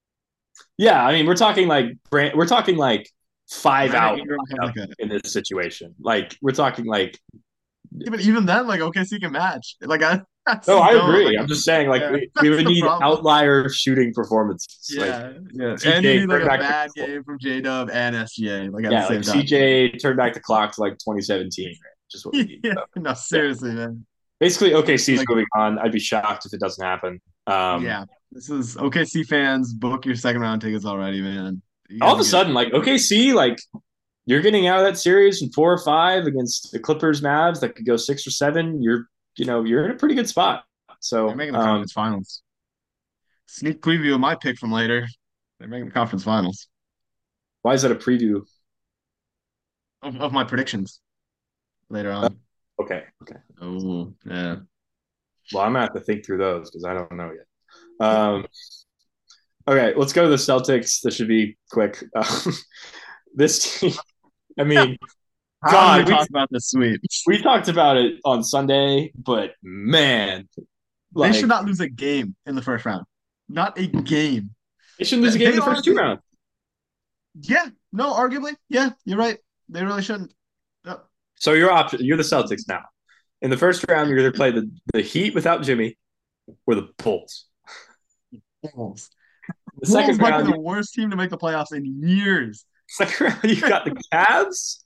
Speaker 1: Yeah, I mean, we're talking like brand. We're talking like five
Speaker 2: Brandon
Speaker 1: out
Speaker 2: Ingram has like a
Speaker 1: in this situation. Like we're talking like.
Speaker 2: even even then, like O K C can match. Like I, I just
Speaker 1: No, I
Speaker 2: don't
Speaker 1: agree.
Speaker 2: like.
Speaker 1: I'm just saying, like
Speaker 2: Yeah,
Speaker 1: we, we
Speaker 2: that's
Speaker 1: would
Speaker 2: the
Speaker 1: need
Speaker 2: problem.
Speaker 1: outlier shooting performances. Like
Speaker 2: Yeah, yeah. And you
Speaker 1: C J
Speaker 2: need like
Speaker 1: turned
Speaker 2: a
Speaker 1: back
Speaker 2: bad
Speaker 1: the,
Speaker 2: game from J Dub and S G A, like at the
Speaker 1: yeah,
Speaker 2: same
Speaker 1: like
Speaker 2: time.
Speaker 1: C J turned back the clock to like twenty seventeen, right? Just what we need.
Speaker 2: Yeah,
Speaker 1: So,
Speaker 2: no,
Speaker 1: yeah.
Speaker 2: seriously, man.
Speaker 1: Basically, O K C is
Speaker 2: Like,
Speaker 1: moving on. I'd be shocked if it doesn't happen. Um,
Speaker 2: yeah, this is O K C fans. Book your second round tickets already, man. You
Speaker 1: all
Speaker 2: guys
Speaker 1: of
Speaker 2: are
Speaker 1: a
Speaker 2: good.
Speaker 1: sudden, like O K C, like you're getting out of that series in four or five against the Clippers, Mavs that could go six or seven. You're, you know, you're in a pretty good spot.
Speaker 2: They're
Speaker 1: So,
Speaker 2: making the
Speaker 1: um,
Speaker 2: conference finals. Sneak preview of my pick from later. They're making the conference finals
Speaker 1: why is that a preview?
Speaker 2: of, of my predictions later on.
Speaker 1: Okay, okay.
Speaker 2: Oh, yeah.
Speaker 1: Well, I'm gonna have to think through those because I don't know yet. Um, okay, let's go to the Celtics. This should be quick. Um, this team, I mean,
Speaker 2: How do we
Speaker 1: God, we
Speaker 2: talk about the sweep?
Speaker 1: we talked about it on Sunday, but man,
Speaker 2: They
Speaker 1: like
Speaker 2: should not lose a game in the first round. Not a game.
Speaker 1: they shouldn't lose a game in
Speaker 2: They
Speaker 1: the first two
Speaker 2: honestly,
Speaker 1: rounds.
Speaker 2: yeah, no, arguably, yeah, you're right. They really shouldn't. No.
Speaker 1: So your option, you're the Celtics now. In the first round, you're either play the, the Heat without Jimmy or the Bulls.
Speaker 2: Bulls.
Speaker 1: The
Speaker 2: Bulls
Speaker 1: second
Speaker 2: might
Speaker 1: round,
Speaker 2: be the worst team to make the playoffs in years.
Speaker 1: second round, you got the Cavs,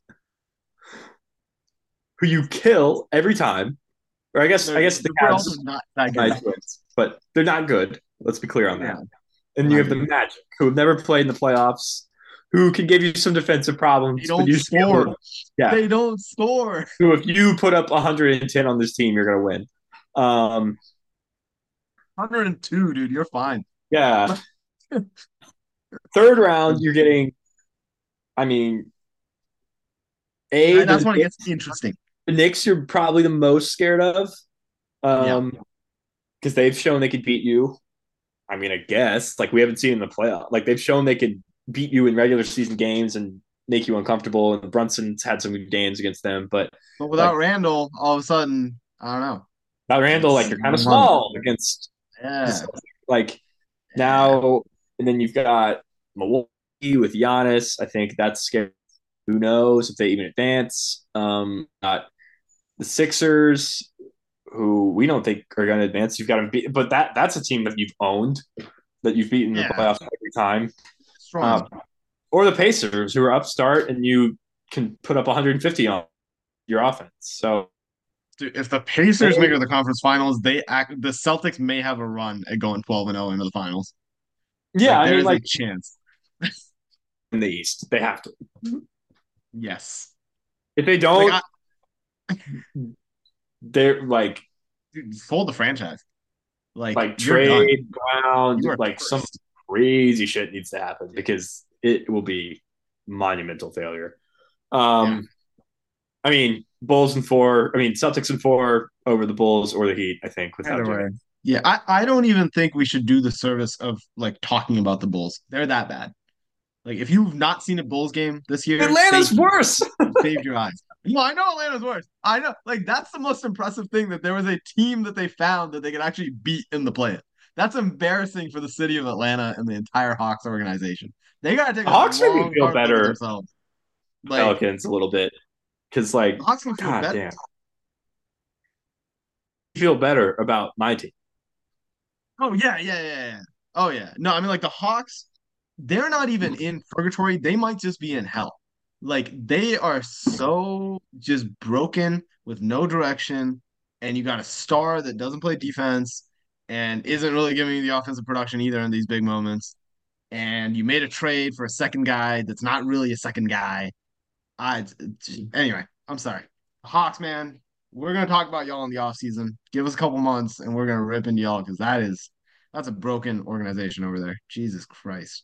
Speaker 1: who you kill every time. Or I guess
Speaker 2: They're,
Speaker 1: I guess the
Speaker 2: they're
Speaker 1: Cavs
Speaker 2: also not that good.
Speaker 1: nice wins, but they're not good. Let's be clear on that.
Speaker 2: Yeah.
Speaker 1: And you have the Magic, who have never played in the playoffs, who can give you some defensive problems.
Speaker 2: They
Speaker 1: but
Speaker 2: don't
Speaker 1: you
Speaker 2: score.
Speaker 1: Yeah.
Speaker 2: They don't score.
Speaker 1: Who, if you put up one hundred ten on this team, you're going to win. Um,
Speaker 2: one hundred two, dude. You're fine.
Speaker 1: yeah. Third round, you're getting, I mean, A,
Speaker 2: That's
Speaker 1: the,
Speaker 2: when it gets interesting.
Speaker 1: the Knicks you're probably the most scared of. Um,
Speaker 2: Yeah.
Speaker 1: because they've shown they could beat you. I mean, I guess like we haven't seen in the playoff. Like they've shown they could beat you in regular season games and make you uncomfortable. And Brunson's had some good games against them, but
Speaker 2: But without
Speaker 1: like,
Speaker 2: Randall, all of a sudden, I don't know.
Speaker 1: Now Randall, like
Speaker 2: Just
Speaker 1: you're kind of
Speaker 2: run.
Speaker 1: small against
Speaker 2: Yeah.
Speaker 1: this, like
Speaker 2: Yeah.
Speaker 1: now, and then you've got Milwaukee with Giannis. I think that's scary. Who knows if they even advance? Um, got the Sixers, who we don't think are going to advance. You've got to beat, but that that's a team that you've owned, that you've beaten in the
Speaker 2: Yeah.
Speaker 1: playoffs every time.
Speaker 2: Strong.
Speaker 1: Um, or the Pacers, who are upstart and you can put up one hundred fifty on your offense. So
Speaker 2: Dude, if the Pacers make it to the conference finals, they act the Celtics may have a run at going twelve and oh into the finals.
Speaker 1: yeah,
Speaker 2: Like
Speaker 1: I
Speaker 2: there
Speaker 1: mean,
Speaker 2: is a
Speaker 1: like
Speaker 2: chance.
Speaker 1: in the East, they have to.
Speaker 2: Yes.
Speaker 1: If they
Speaker 2: Like
Speaker 1: don't,
Speaker 2: I
Speaker 1: they're like
Speaker 2: dude, fold the franchise. Like
Speaker 1: like
Speaker 2: you're done.
Speaker 1: trade Brown,
Speaker 2: You are
Speaker 1: like some
Speaker 2: cursed.
Speaker 1: crazy shit needs to happen because it will be monumental failure.
Speaker 2: Yeah.
Speaker 1: Um, I mean, Bulls and four. I mean, Celtics and four over the Bulls or the Heat. I think without
Speaker 2: Either
Speaker 1: Jimmy.
Speaker 2: way. Yeah, I, I don't even think we should do the service of like talking about the Bulls. They're that bad. Like if you've not seen a Bulls game this year,
Speaker 1: Atlanta's
Speaker 2: thank you.
Speaker 1: worse.
Speaker 2: You saved your eyes. Well, I know Atlanta's worse. I know. Like that's the most impressive thing that there was a team that they found that they could actually beat in the play. That's embarrassing for the city of Atlanta and the entire Hawks organization. They gotta take
Speaker 1: The
Speaker 2: a
Speaker 1: Hawks make me
Speaker 2: long,
Speaker 1: feel
Speaker 2: hard look at
Speaker 1: better.
Speaker 2: themselves. Like
Speaker 1: Pelicans a little bit because,
Speaker 2: the
Speaker 1: like,
Speaker 2: Hawks can feel
Speaker 1: god
Speaker 2: better.
Speaker 1: damn, I feel better about my team.
Speaker 2: Oh yeah, yeah, yeah, yeah. Oh yeah. No, I mean like the Hawks, they're not even in purgatory. They might just be in hell. Like they are so just broken with no direction, and you got a star that doesn't play defense and isn't really giving you the offensive production either in these big moments. And you made a trade for a second guy that's not really a second guy. I anyway, I'm sorry. Hawks, man, we're gonna talk about y'all in the offseason. Give us a couple months and we're gonna rip into y'all because that is that's a broken organization over there. Jesus Christ.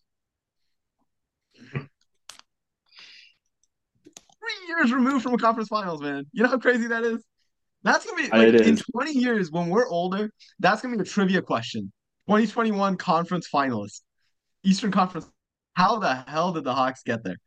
Speaker 2: Three years removed from a conference finals, man. You know how crazy that is? That's gonna be
Speaker 1: It
Speaker 2: like in
Speaker 1: is
Speaker 2: twenty years when we're older, that's gonna be a trivia question. twenty twenty-one conference finalists, Eastern Conference. How the hell did the Hawks get there?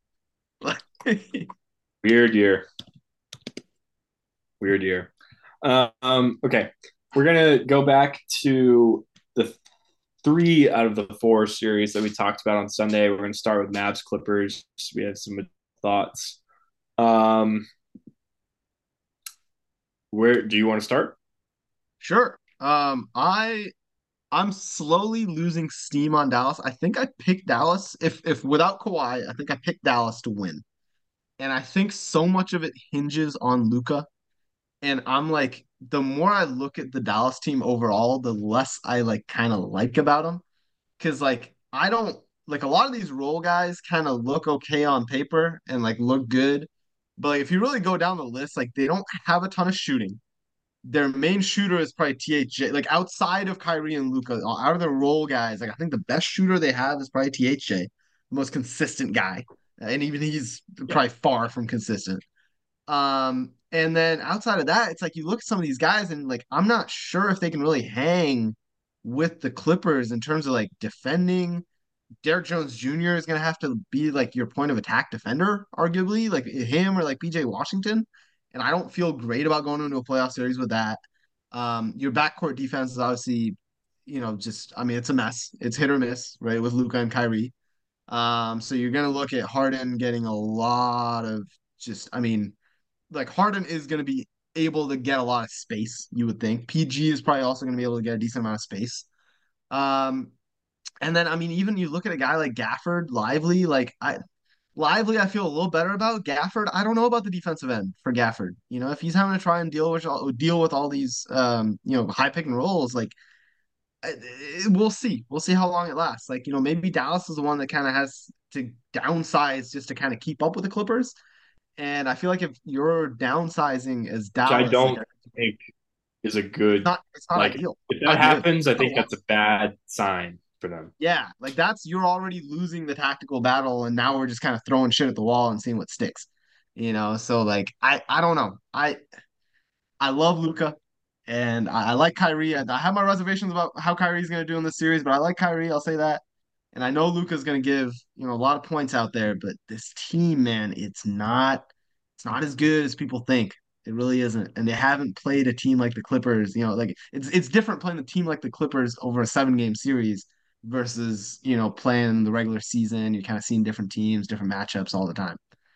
Speaker 1: weird year. Weird year. Um, okay, we're gonna go back to the three out of the four series that we talked about on Sunday. We're gonna start with Mavs Clippers. We have some thoughts. Um, where do you want to start?
Speaker 2: Sure. Um, I I'm slowly losing steam on Dallas. I think I picked Dallas. If if without Kawhi, I think I picked Dallas to win. And I think so much of it hinges on Luka. And I'm like, the more I look at the Dallas team overall, the less I like kind of like about them. Because like I don't like a lot of these role guys kind of look okay on paper and like look good. But like if you really go down the list, like they don't have a ton of shooting. Their main shooter is probably T H J. Like outside of Kyrie and Luka, out of the role guys, like I think the best shooter they have is probably T H J, the most consistent guy, and even he's
Speaker 1: Yeah.
Speaker 2: probably far from consistent. Um, and then outside of that, it's like you look at some of these guys, and like I'm not sure if they can really hang with the Clippers in terms of like defending. Derrick Jones Junior is gonna have to be like your point of attack defender, arguably, like him or like P J Washington. And I don't feel great about going into a playoff series with that. Um, your backcourt defense is obviously, you know, just I mean, it's a mess. It's hit or miss, right, with Luka and Kyrie. Um, so you're gonna look at Harden getting a lot of just, I mean, like Harden is gonna be able to get a lot of space, you would think. P G is probably also gonna be able to get a decent amount of space. Um, and then I mean, even you look at a guy like Gafford, Lively, like I Lively, I feel a little better about Gafford. I don't know about the defensive end for Gafford. You know, if he's having to try and deal with all, deal with all these, um, you know, high pick and rolls, like uh, we'll see. We'll see how long it lasts. Like, you know, maybe Dallas is the one that kind of has to downsize just to kind of keep up with the Clippers. And I feel like if you're downsizing as
Speaker 1: Which I
Speaker 2: Dallas, like
Speaker 1: don't think is a
Speaker 2: it's
Speaker 1: good
Speaker 2: not it's not
Speaker 1: like.
Speaker 2: ideal.
Speaker 1: If that
Speaker 2: Not good.
Speaker 1: happens, I
Speaker 2: Not
Speaker 1: think
Speaker 2: at all.
Speaker 1: that's a bad sign for them.
Speaker 2: Yeah, like that's you're already losing the tactical battle, and now we're just kind of throwing shit at the wall and seeing what sticks. You know, so like I I don't know. I I love Luca, and I, I like Kyrie. I, I have my reservations about how Kyrie's going to do in this series, but I like Kyrie. I'll say that. And I know Luca's going to give you know a lot of points out there, but this team, man, it's not it's not as good as people think. It really isn't. And they haven't played a team like the Clippers. You know, like it's it's different playing a team like the Clippers over a seven game series versus, you know, playing the regular season. You're kind of seeing different teams, different matchups all the time.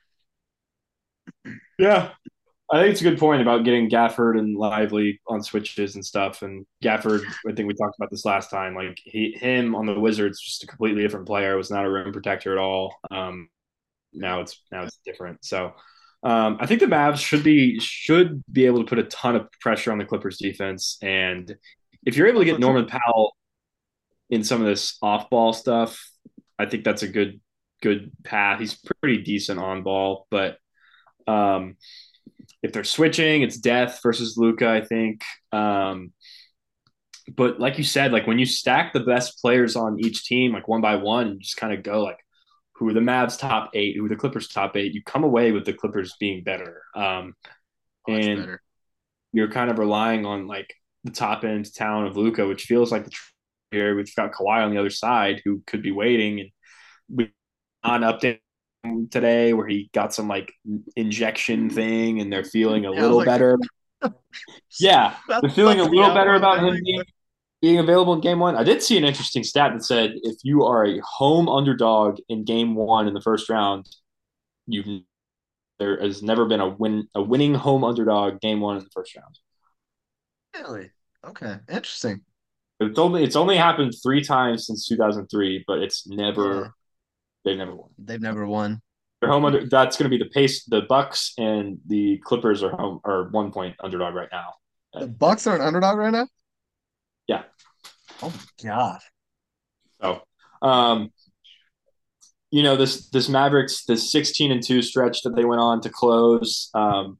Speaker 1: Yeah, I think it's a good point about getting Gafford and Lively on switches and stuff. And Gafford, I think we talked about this last time. Like he, him on the Wizards, just a completely different player. Was not a rim protector at all. Um, now it's now it's different. So um, I think the Mavs should be should be able to put a ton of pressure on the Clippers defense. And if you're able to
Speaker 2: Also,
Speaker 1: get
Speaker 2: too.
Speaker 1: Norman Powell in some of this off ball stuff, I think that's a good good path. He's pretty decent on ball, but um, if they're switching, it's death versus Luka, I think. Um, but like you said, like when you stack the best players on each team, like one by one, and just kind of go like, who are the Mavs top eight, who are the Clippers top eight, you come away with the Clippers being better. Um,
Speaker 2: Much
Speaker 1: and
Speaker 2: better.
Speaker 1: you're kind of relying on like the top end talent of Luka, which feels like the here. We've got Kawhi on the other side who could be waiting, and we on update today where he got some like injection thing, and they're feeling a
Speaker 2: Yeah, I was
Speaker 1: little
Speaker 2: like,
Speaker 1: better. Yeah,
Speaker 2: that's
Speaker 1: they're feeling a
Speaker 2: such
Speaker 1: little better
Speaker 2: gambling,
Speaker 1: about
Speaker 2: man.
Speaker 1: him being, being available in game one. I did see an interesting stat that said if you are a home underdog in game one in the first round, you've there has never been a win a winning home underdog game one in the first round.
Speaker 2: Really? Okay, interesting.
Speaker 1: It's only it's only happened three times since two thousand three, but it's
Speaker 2: Uh,
Speaker 1: never they've never won.
Speaker 2: they've never won.
Speaker 1: They're home under. That's going to be the pace. The Bucks and the Clippers are home are one point underdog right now.
Speaker 2: The
Speaker 1: At, at,
Speaker 2: Bucks are an underdog right now?
Speaker 1: yeah.
Speaker 2: Oh my God.
Speaker 1: So, um, you know this this Mavericks this sixteen and two stretch that they went on to close. Um,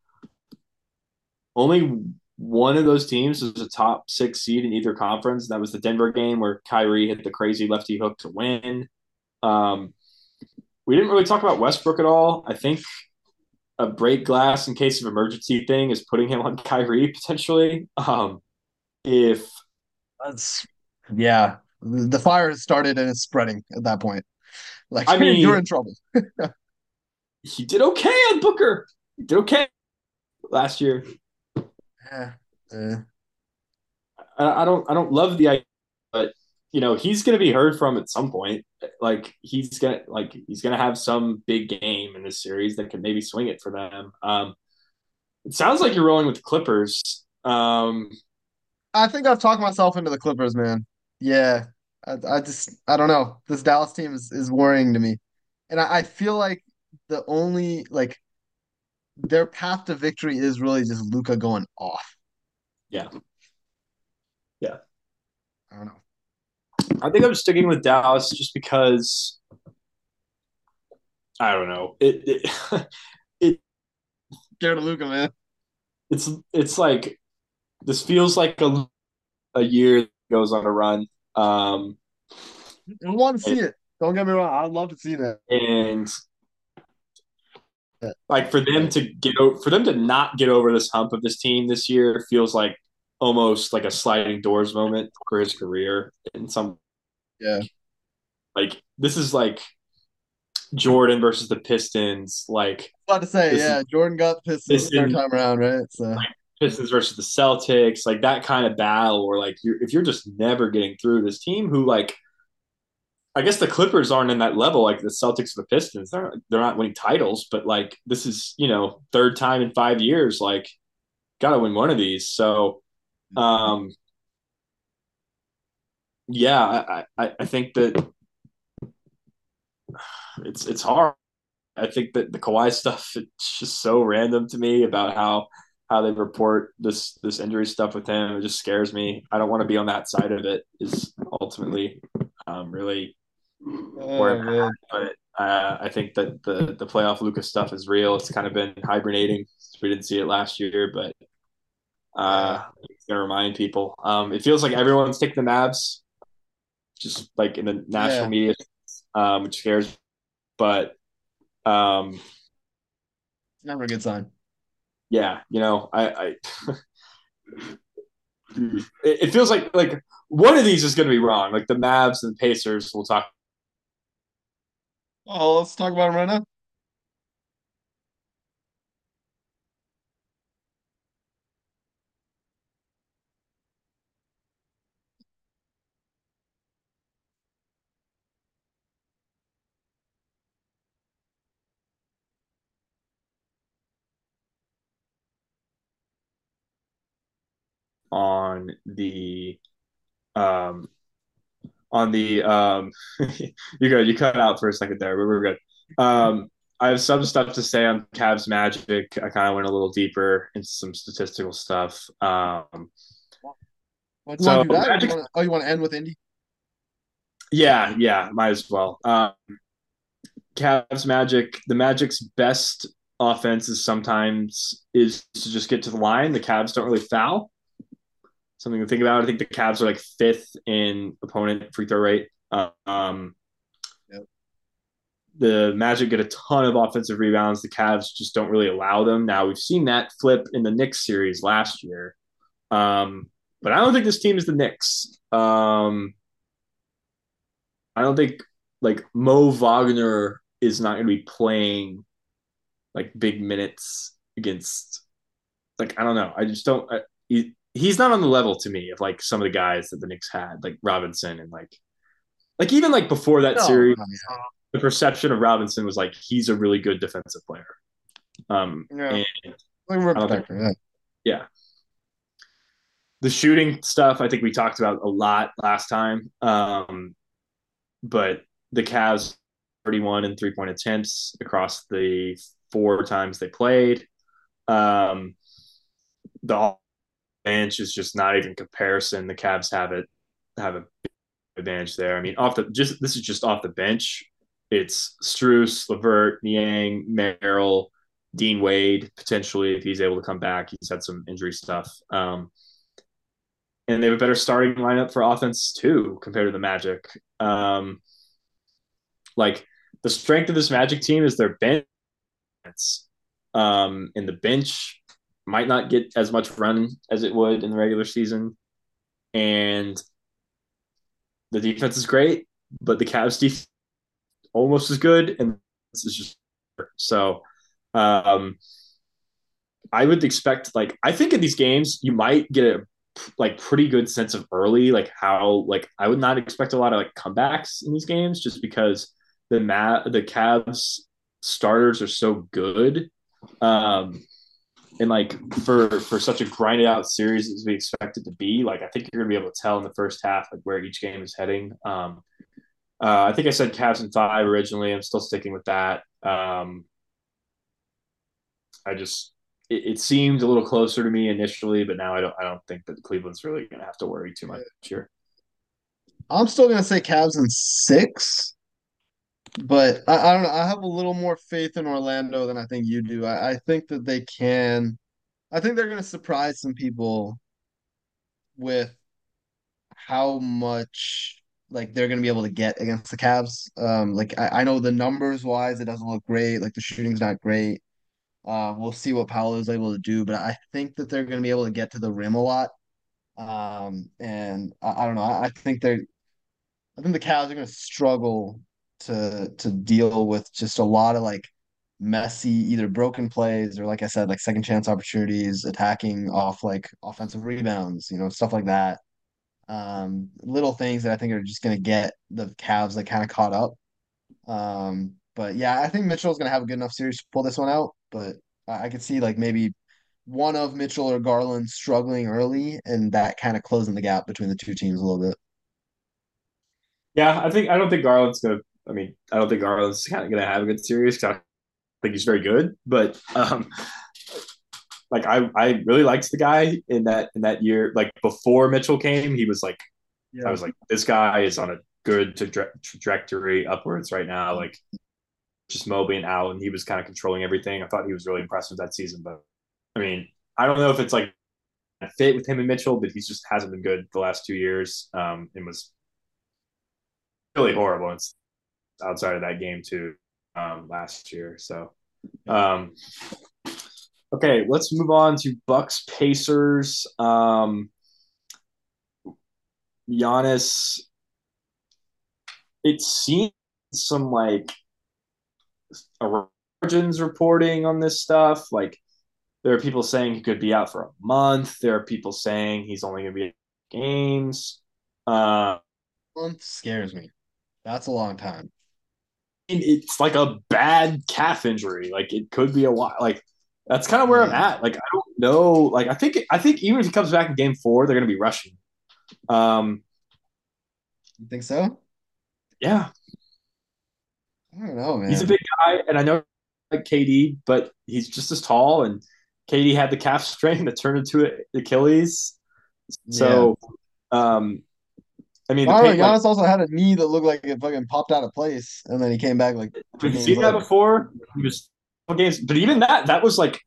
Speaker 1: only one of those teams was a top six seed in either conference. That was the Denver game where Kyrie hit the crazy lefty hook to win. Um, we didn't really talk about Westbrook at all. I think a break glass in case of emergency thing is putting him on Kyrie potentially. Um, if
Speaker 2: That's yeah. The fire has started and it's spreading at that point. Like
Speaker 1: I
Speaker 2: you're
Speaker 1: mean,
Speaker 2: in trouble.
Speaker 1: he did okay on Booker. He did okay last year.
Speaker 2: Yeah. Uh,
Speaker 1: I, I don't I don't love the idea, but you know he's going to be heard from at some point. Like he's gonna like he's gonna have some big game in this series that could maybe swing it for them. Um, it sounds like you're rolling with the Clippers. Um,
Speaker 2: I think I've talked myself into the Clippers, man. Yeah. I, I just I don't know. This Dallas team is, is worrying to me. And I, I feel like the only like their path to victory is really just Luca going off.
Speaker 1: yeah, yeah.
Speaker 2: I don't know.
Speaker 1: I think I'm sticking with Dallas just because I don't know it. It, it
Speaker 2: Scared of Luca, man.
Speaker 1: it's it's like this feels like a a year goes on a run. Um,
Speaker 2: I want to
Speaker 1: and,
Speaker 2: see it. Don't get me wrong. I'd love to see that.
Speaker 1: and
Speaker 2: Yeah.
Speaker 1: like for them
Speaker 2: But
Speaker 1: to get over, for them to not get over this hump of this team this year feels like almost like a sliding doors moment for his career. In some
Speaker 2: yeah.
Speaker 1: like this is like Jordan versus the Pistons. Like
Speaker 2: About to say,
Speaker 1: this is
Speaker 2: yeah, Jordan got Pistons third
Speaker 1: Pistons
Speaker 2: time around, right? So
Speaker 1: Pistons versus the Celtics. Like that kind of battle where like you're if you're just never getting through this team who like I guess the Clippers aren't in that level like the Celtics or the Pistons. They're they're not winning titles, but like this is you know third time in five years. Like got to win one of these. So um, yeah, I, I I think that it's it's hard. I think that the Kawhi stuff it's just so random to me about how how they report this this injury stuff with him. It just scares me. I don't want to be on that side of it. Is ultimately um, really where
Speaker 2: oh
Speaker 1: I'm
Speaker 2: man.
Speaker 1: at. But uh, I think that the the playoff Lucas stuff is real. It's kind of been hibernating. We didn't see it last year, but
Speaker 2: Yeah.
Speaker 1: uh, it's gonna remind people. Um, it feels like everyone's taking the Mavs, just like in the national
Speaker 2: Yeah.
Speaker 1: media, um, which scares. Me. But um,
Speaker 2: It's never a good sign.
Speaker 1: yeah, you know, I, I it, it feels like like one of these is going to be wrong. Like the Mavs and the Pacers, we'll talk.
Speaker 2: Oh, let's talk about him right now.
Speaker 1: on the um on the um you go you cut out for a second there, but we're good. Um I have some stuff to say on Cavs Magic. I kind of went a little deeper into some statistical stuff. Um
Speaker 2: Well, do you want
Speaker 1: so
Speaker 2: to do that, or do you
Speaker 1: Magic,
Speaker 2: want to? Oh, you want to end with Indy?
Speaker 1: yeah, yeah, might as well. Um Cavs Magic, the Magic's best offense is sometimes is to just get to the line. The Cavs don't really foul. Something to think about. I think the Cavs are like fifth in opponent free throw rate. Um,
Speaker 2: Yep.
Speaker 1: the Magic get a ton of offensive rebounds. The Cavs just don't really allow them. Now we've seen that flip in the Knicks series last year, um, but I don't think this team is the Knicks. Um, I don't think like Mo Wagner is not going to be playing like big minutes against like I don't know. I just don't. I, he, he's not on the level to me of like some of the guys that the Knicks had, like Robinson and like like even like before that
Speaker 2: No,
Speaker 1: series,
Speaker 2: no,
Speaker 1: the perception of Robinson was like he's a really good defensive player. Um,
Speaker 2: yeah,
Speaker 1: and
Speaker 2: like
Speaker 1: I don't think
Speaker 2: respect for that.
Speaker 1: yeah. The shooting stuff, I think we talked about a lot last time. Um, but the Cavs thirty-one and three point attempts across the four times they played. Um, the bench is just not even comparison. The Cavs have it have a advantage there. I mean, off the just this is just off the bench. It's Struess, Levert, Niang, Merrill, Dean Wade potentially if he's able to come back. He's had some injury stuff, um, and they have a better starting lineup for offense too compared to the Magic. Um, like the strength of this Magic team is their bench, um, and the bench might not get as much run as it would in the regular season, and the defense is great, but the Cavs defense almost as good, and this is just so. Um, I would expect like I think in these games you might get a like pretty good sense of early like how like I would not expect a lot of like comebacks in these games just because the mat the Cavs starters are so good. Um, and like for for such a grinded out series as we expect it to be, like I think you're gonna be able to tell in the first half like where each game is heading. Um, uh, I think I said Cavs in five originally. I'm still sticking with that. Um, I just it, it seemed a little closer to me initially, but now I don't I don't think that Cleveland's really going to have to worry too much here.
Speaker 2: I'm still gonna say Cavs in six, but I, I don't know. I have a little more faith in Orlando than I think you do. I, I think that they can. I think they're gonna surprise some people with how much like they're gonna be able to get against the Cavs. Um, like I, I know the numbers wise, it doesn't look great. Like the shooting's not great. Uh, we'll see what Paolo is able to do, but I think that they're gonna be able to get to the rim a lot. Um, and I, I don't know. I, I think they're I think the Cavs are going to struggle to to deal with just a lot of like messy either broken plays or like I said like second chance opportunities, attacking off like offensive rebounds, you know, stuff like that. Um, little things that I think are just going to get the Cavs like kind of caught up. Um, but yeah, I think Mitchell's going to have a good enough series to pull this one out, but I, I could see like maybe one of Mitchell or Garland struggling early and that kind of closing the gap between the two teams a little bit.
Speaker 1: Yeah, I think I don't think Garland's going to. I mean, I don't think Garland's kind of going to have a good series. I think he's very good, but um, like I I really liked the guy in that in that year. Like before Mitchell came, he was like I
Speaker 2: Yeah.
Speaker 1: was like this guy is on a good tra- trajectory upwards right now. Like just Mobley and Allen, he was kind of controlling everything. I thought he was really impressive that season, but I mean, I don't know if it's like a fit with him and Mitchell, but he just hasn't been good the last two years. Um, and was really horrible outside of that game too um, last year. So, um, okay, let's move on to Bucks Pacers. Um, Giannis, it seems some like origins reporting on this stuff. Like there are people saying he could be out for a month. There are people saying he's only going to be at games. Uh,
Speaker 2: Month scares me. That's a long time.
Speaker 1: it's like a bad calf injury. Like it could be a while. Like That's kind of where I'm
Speaker 2: Yeah.
Speaker 1: at. Like I don't know. Like I think I think even if he comes back in game four, they're going to be rushing. Um,
Speaker 2: You think so?
Speaker 1: yeah,
Speaker 2: I don't know,
Speaker 1: he's a
Speaker 2: man.
Speaker 1: big guy, and I know like K D, but he's just as tall. And K D had the calf strain that turned into an Achilles.
Speaker 2: Yeah.
Speaker 1: So, um, I mean,
Speaker 2: Well,
Speaker 1: the
Speaker 2: I don't
Speaker 1: paint
Speaker 2: know.
Speaker 1: like
Speaker 2: Giannis also had a knee that looked like it fucking popped out of place, and then he came back like two
Speaker 1: we've
Speaker 2: games
Speaker 1: seen that
Speaker 2: later.
Speaker 1: before. He was games, but even that that was like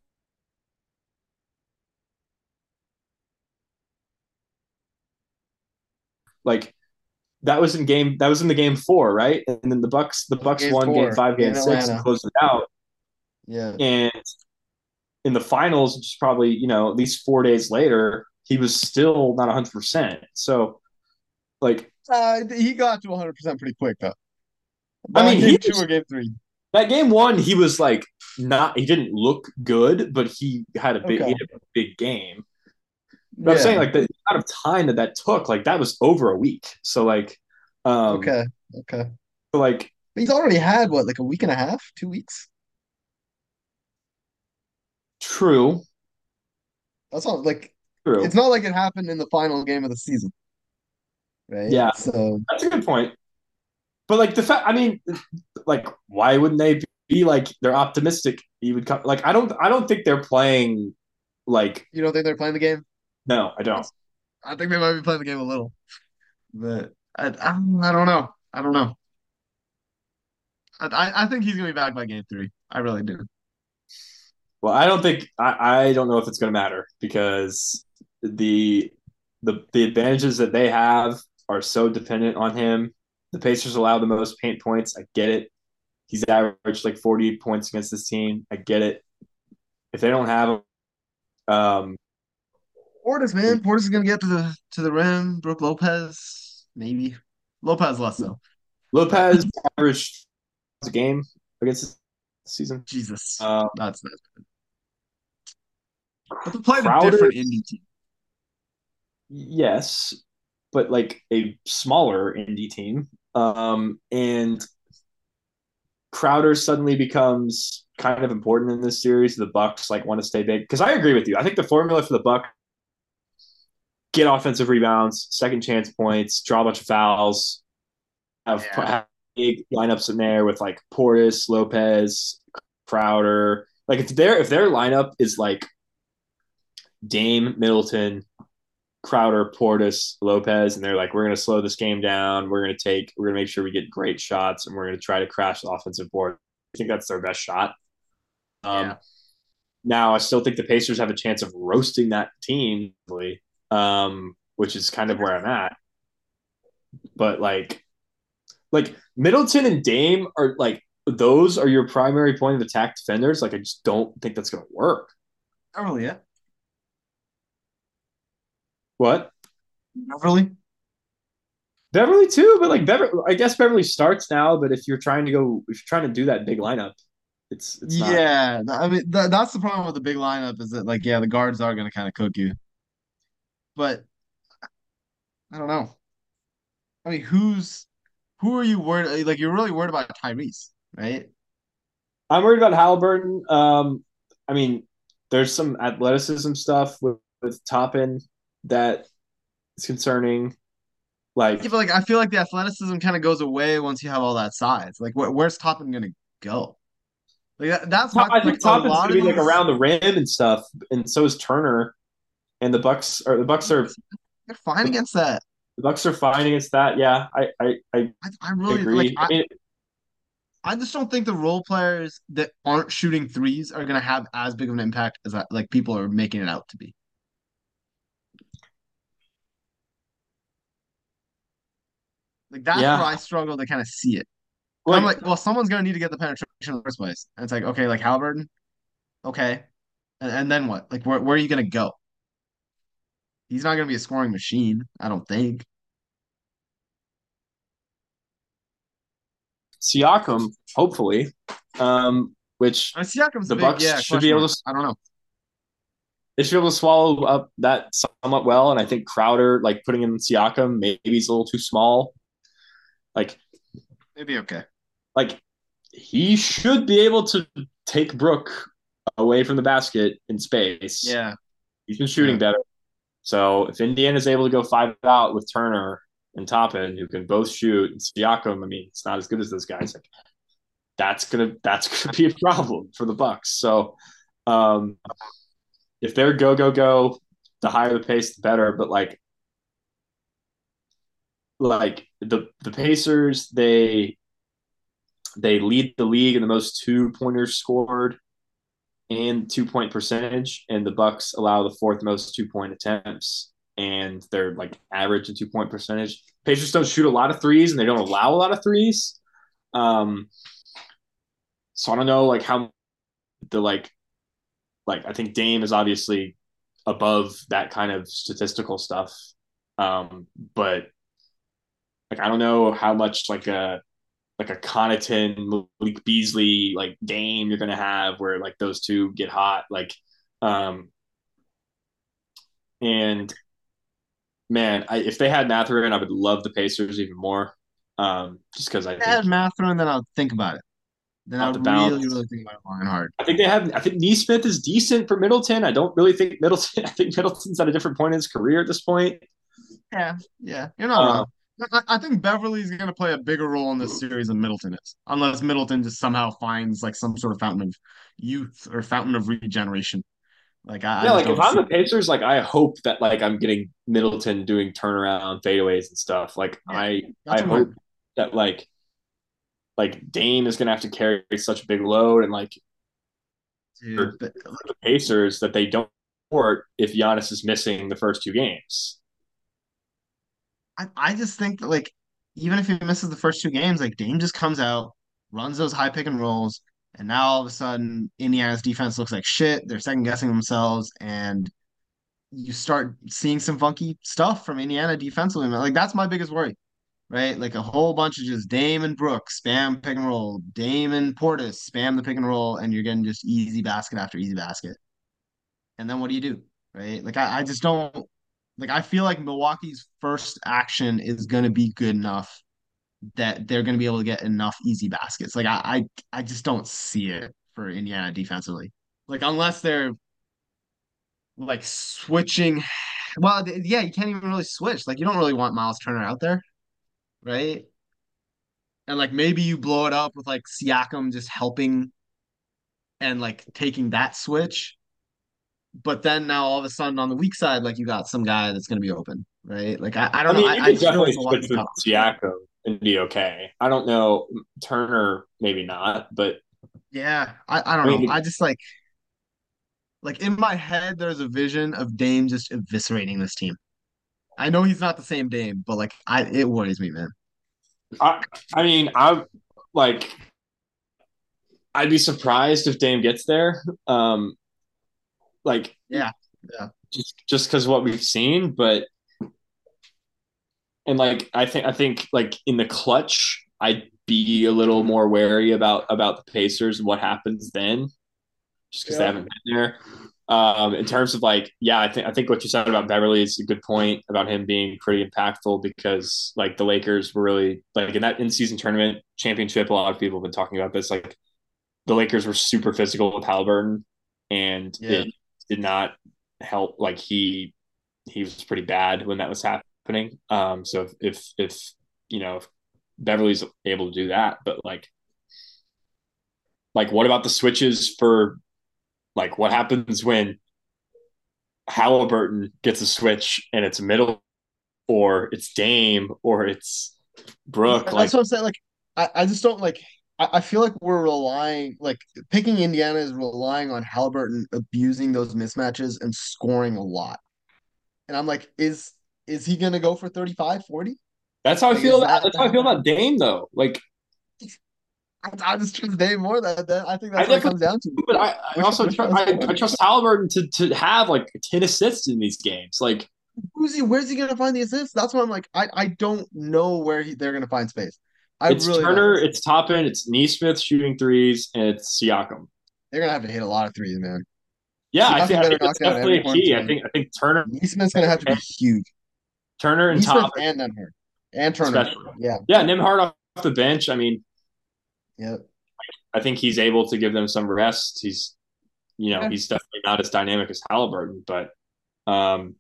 Speaker 1: like that was in game that was in the game four, right? And then the Bucks the
Speaker 2: That was
Speaker 1: Bucks
Speaker 2: game
Speaker 1: won game
Speaker 2: four
Speaker 1: five, game
Speaker 2: in
Speaker 1: six, and
Speaker 2: Atlanta.
Speaker 1: closed it out.
Speaker 2: Yeah.
Speaker 1: And in the finals, which is probably you know at least four days later, he was still not one hundred percent. So like,
Speaker 2: Uh, he got to one hundred percent pretty quick, though.
Speaker 1: I
Speaker 2: By
Speaker 1: mean,
Speaker 2: like
Speaker 1: he
Speaker 2: game two
Speaker 1: was
Speaker 2: or game three.
Speaker 1: that game one. He was like not. He didn't look good, but he had a big he
Speaker 2: Okay.
Speaker 1: had a big game. But I'm saying
Speaker 2: Yeah.
Speaker 1: like the amount of time that that took, like that was over a week. So like, um,
Speaker 2: Okay. Okay.
Speaker 1: so like
Speaker 2: But he's already had what, like a week and a half, two weeks?
Speaker 1: true,
Speaker 2: That's all. Like, it's
Speaker 1: true.
Speaker 2: not like it happened in the final game of the season, right?
Speaker 1: Yeah,
Speaker 2: So
Speaker 1: that's a good point. But like the fact, I mean, like why wouldn't they be like they're optimistic? He would come. Like I don't, I don't think they're playing like
Speaker 2: you don't think they're playing the game?
Speaker 1: no, I don't.
Speaker 2: I think they might be playing the game a little, but I, I, I don't know. I don't know. I, I think he's gonna be back by game three. I really do.
Speaker 1: Well, I don't think I, I don't know if it's going to matter because the the the advantages that they have are so dependent on him. The Pacers allow the most paint points. I get it. He's averaged like forty points against this team. I get it. If they don't have him, um,
Speaker 2: Portis, man, Portis is gonna get to the to the rim. Brooke Lopez, maybe. Lopez less so, but
Speaker 1: Lopez averaged a game against this season.
Speaker 2: Jesus,
Speaker 1: Uh,
Speaker 2: that's that's. But they played a
Speaker 1: Crowder,
Speaker 2: different indie team.
Speaker 1: yes, but like a smaller indie team. Um, and Crowder suddenly becomes kind of important in this series. The Bucks like want to stay big because I agree with you. I think the formula for the Bucks get offensive rebounds, second chance points, draw a bunch of fouls, have,
Speaker 2: Yeah.
Speaker 1: have big lineups in there with like Portis, Lopez, Crowder. Like if their if their lineup is like Dame, Middleton, Crowder, Portis, Lopez, and they're like, we're going to slow this game down. We're going to take, we're going to make sure we get great shots, and we're going to try to crash the offensive board. I think that's their best shot. Um,
Speaker 2: Yeah.
Speaker 1: Now, I still think the Pacers have a chance of roasting that team, um, which is kind of where I'm at. But like, like Middleton and Dame are like those are your primary point of attack defenders. Like, I just don't think that's going to work.
Speaker 2: Not really, yeah.
Speaker 1: What?
Speaker 2: Not really.
Speaker 1: Beverly too, but like Beverly, I guess Beverly starts now. But if you're trying to go, if you're trying to do that big lineup, it's it's not.
Speaker 2: Yeah, th- I mean th that's the problem with the big lineup is that like yeah, the guards are gonna kind of cook you, but I don't know. I mean, who's who are you worried? Like you're really worried about Tyrese, right?
Speaker 1: I'm worried about Halliburton. Um, I mean, there's some athleticism stuff with with Toppin that is concerning.
Speaker 2: Yeah,
Speaker 1: Like,
Speaker 2: but like I feel like the athleticism kind of goes away once you have all that size. Like wh where's Toppin gonna go? Like that, that's my
Speaker 1: I
Speaker 2: like
Speaker 1: think
Speaker 2: a
Speaker 1: Toppin's
Speaker 2: lot
Speaker 1: going
Speaker 2: of
Speaker 1: to be like
Speaker 2: these.
Speaker 1: around the rim and stuff, and so is Turner. And the Bucks are the Bucks are
Speaker 2: They're fine
Speaker 1: the,
Speaker 2: against that.
Speaker 1: the Bucks are fine against that. Yeah, I I, I
Speaker 2: I, I really like.
Speaker 1: agree. I
Speaker 2: I
Speaker 1: mean,
Speaker 2: I just don't think the role players that aren't shooting threes are gonna have as big of an impact as that, like people are making it out to be. Like that's where
Speaker 1: yeah,
Speaker 2: I struggle to kind of see it. I'm
Speaker 1: like
Speaker 2: like, well, someone's gonna need to get the penetration in the first place. And it's like, okay, like Halliburton, okay, and, and then what? Like, where where are you gonna go? He's not gonna be a scoring machine, I don't think.
Speaker 1: Siakam, hopefully, um, which
Speaker 2: I mean, Siakam's a
Speaker 1: the
Speaker 2: big,
Speaker 1: Bucks
Speaker 2: yeah,
Speaker 1: should be
Speaker 2: question
Speaker 1: able
Speaker 2: mark.
Speaker 1: to
Speaker 2: I don't know.
Speaker 1: they should be able to swallow up that somewhat well. And I think Crowder, like putting in Siakam, maybe he's a little too small. Like,
Speaker 2: Maybe okay.
Speaker 1: like he should be able to take Brook. away from the basket in space.
Speaker 2: Yeah,
Speaker 1: He's been shooting
Speaker 2: yeah.
Speaker 1: better. So if Indiana's able to go five out with Turner and Toppin, who can both shoot, and Siakam, I mean, it's not as good as those guys. Like, that's gonna that's gonna be a problem for the Bucks. So um, if they're go go go, the higher the pace, the better. But like like the the Pacers, they they lead the league in the most two pointers scored and two point percentage, and the Bucks allow the fourth most two point attempts, and they're like average in two point percentage. Pacers don't shoot a lot of threes, and they don't allow a lot of threes. Um, so I don't know like how the like like I think Dame is obviously above that kind of statistical stuff, um, but like I don't know how much like a like a Connaughton, Malik Beasley, like game you're gonna have where like those two get hot. Like, um, and man, I, if they had Mathurin, I would love the Pacers even more. Um, just because I
Speaker 2: If I had
Speaker 1: think
Speaker 2: Mathurin, then I'll think about it. Then I
Speaker 1: off the
Speaker 2: would really,
Speaker 1: bounce,
Speaker 2: really think about it long and hard.
Speaker 1: I think they have. I think Neesmith is decent for Middleton. I don't really think Middleton. I think Middleton's at a different point in his career at this point.
Speaker 2: Yeah, yeah, you're not
Speaker 1: Uh,
Speaker 2: wrong. I, I think Beverly's going to play a bigger role in this series than Middleton is, unless Middleton just somehow finds like some sort of fountain of youth or fountain of regeneration. Like I, I
Speaker 1: yeah,
Speaker 2: just
Speaker 1: like if
Speaker 2: don't
Speaker 1: I'm
Speaker 2: see
Speaker 1: the
Speaker 2: it.
Speaker 1: Pacers, like I hope that like I'm getting Middleton doing turnaround fadeaways and stuff. Like
Speaker 2: Yeah,
Speaker 1: I,
Speaker 2: that's
Speaker 1: I
Speaker 2: what I'm.
Speaker 1: hope that like like Dame is going to have to carry such a big load, and like for,
Speaker 2: Dude, but
Speaker 1: for the Pacers that they don't support if Giannis is missing the first two games.
Speaker 2: I, I just think that like even if he misses the first two games, like Dame just comes out, runs those high pick and rolls, and now all of a sudden Indiana's defense looks like shit. They're second guessing themselves, and you start seeing some funky stuff from Indiana defensively. Like that's my biggest worry, right? Like a whole bunch of just Dame and Brooks spam pick and roll, Dame and Portis spam the pick and roll, and you're getting just easy basket after easy basket. And then what do you do, right? Like I, I just don't like. I feel like Milwaukee's first action is going to be good enough that they're going to be able to get enough easy baskets. Like I, I, I just don't see it for Indiana defensively. Like unless they're like switching. Well, th- yeah, you can't even really switch. Like you don't really want Miles Turner out there, right? And like maybe you blow it up with like Siakam just helping and like taking that switch. But then now all of a sudden on the weak side, like you got some guy that's going to be open, right? Like I, I
Speaker 1: I
Speaker 2: don't know.
Speaker 1: mean,
Speaker 2: I,
Speaker 1: you
Speaker 2: I
Speaker 1: could
Speaker 2: just feel like
Speaker 1: definitely switch
Speaker 2: Milwaukee's
Speaker 1: with
Speaker 2: tough.
Speaker 1: Siakam and be okay. I don't know Turner, maybe not, but
Speaker 2: Yeah, I, I
Speaker 1: I
Speaker 2: don't know.
Speaker 1: mean,
Speaker 2: I just like like in my head, there's a vision of Dame just eviscerating this team. I know he's not the same Dame, but like I, it worries me, man.
Speaker 1: I, I mean, I like I'd be surprised if Dame gets there. Um, like
Speaker 2: Yeah, yeah.
Speaker 1: just just because what we've seen, but and like I think I think like in the clutch, I'd be a little more wary about about the Pacers and what happens then, just because they
Speaker 2: Yeah.
Speaker 1: haven't been there. Um, in terms of like, yeah, I think I think what you said about Beverly is a good point about him being pretty impactful because like the Lakers were really like in that in season tournament championship. A lot of people have been talking about this. Like the Lakers were super physical with Halliburton, and
Speaker 2: Yeah.
Speaker 1: it did not help. Like he he was pretty bad when that was happening. Um, so if if, if you know if Beverly's able to do that, but like like what about the switches for like what happens when Halliburton gets a switch and it's middle or it's Dame or it's Brooke? Like
Speaker 2: That's what I'm saying. Like, I, I just don't like. I, I feel like we're relying, like, picking Indiana is relying on Halliburton abusing those mismatches and scoring a lot. And I'm like, is is he gonna go for thirty five, forty?
Speaker 1: that's how I
Speaker 2: Like,
Speaker 1: feel
Speaker 2: is
Speaker 1: about
Speaker 2: that
Speaker 1: that's how I
Speaker 2: that?
Speaker 1: feel about Dame though. Like
Speaker 2: I, I just trust Dave more than that. I think
Speaker 1: I
Speaker 2: that's what it
Speaker 1: definitely
Speaker 2: comes down to.
Speaker 1: but I, I
Speaker 2: Which
Speaker 1: also
Speaker 2: which
Speaker 1: tr-
Speaker 2: one's
Speaker 1: I, I
Speaker 2: more?
Speaker 1: trust Halliburton to, to have like ten assists in these games. Like
Speaker 2: Who's he? Where's he gonna find the assists? That's why I'm like, I I don't know where he, they're gonna find space. I
Speaker 1: it's
Speaker 2: really don't.
Speaker 1: Turner, it's Toppin, it's Neesmith shooting threes, and it's Siakam.
Speaker 2: They're gonna have to hit a lot of threes, man.
Speaker 1: Yeah, I
Speaker 2: Siakam
Speaker 1: think I
Speaker 2: better
Speaker 1: think
Speaker 2: knock
Speaker 1: that's
Speaker 2: down every
Speaker 1: definitely a
Speaker 2: corner
Speaker 1: key. I
Speaker 2: three.
Speaker 1: think I think Turner
Speaker 2: Neesmith's gonna have to be huge.
Speaker 1: Turner and
Speaker 2: Neesmith
Speaker 1: Toppin
Speaker 2: and Nembhard and Turner.
Speaker 1: especially.
Speaker 2: Yeah.
Speaker 1: Yeah, Nimhard off the bench. I mean,
Speaker 2: Yeah.
Speaker 1: I think he's able to give them some rest. He's you know,
Speaker 2: Yeah.
Speaker 1: he's definitely not as dynamic as Halliburton, but um,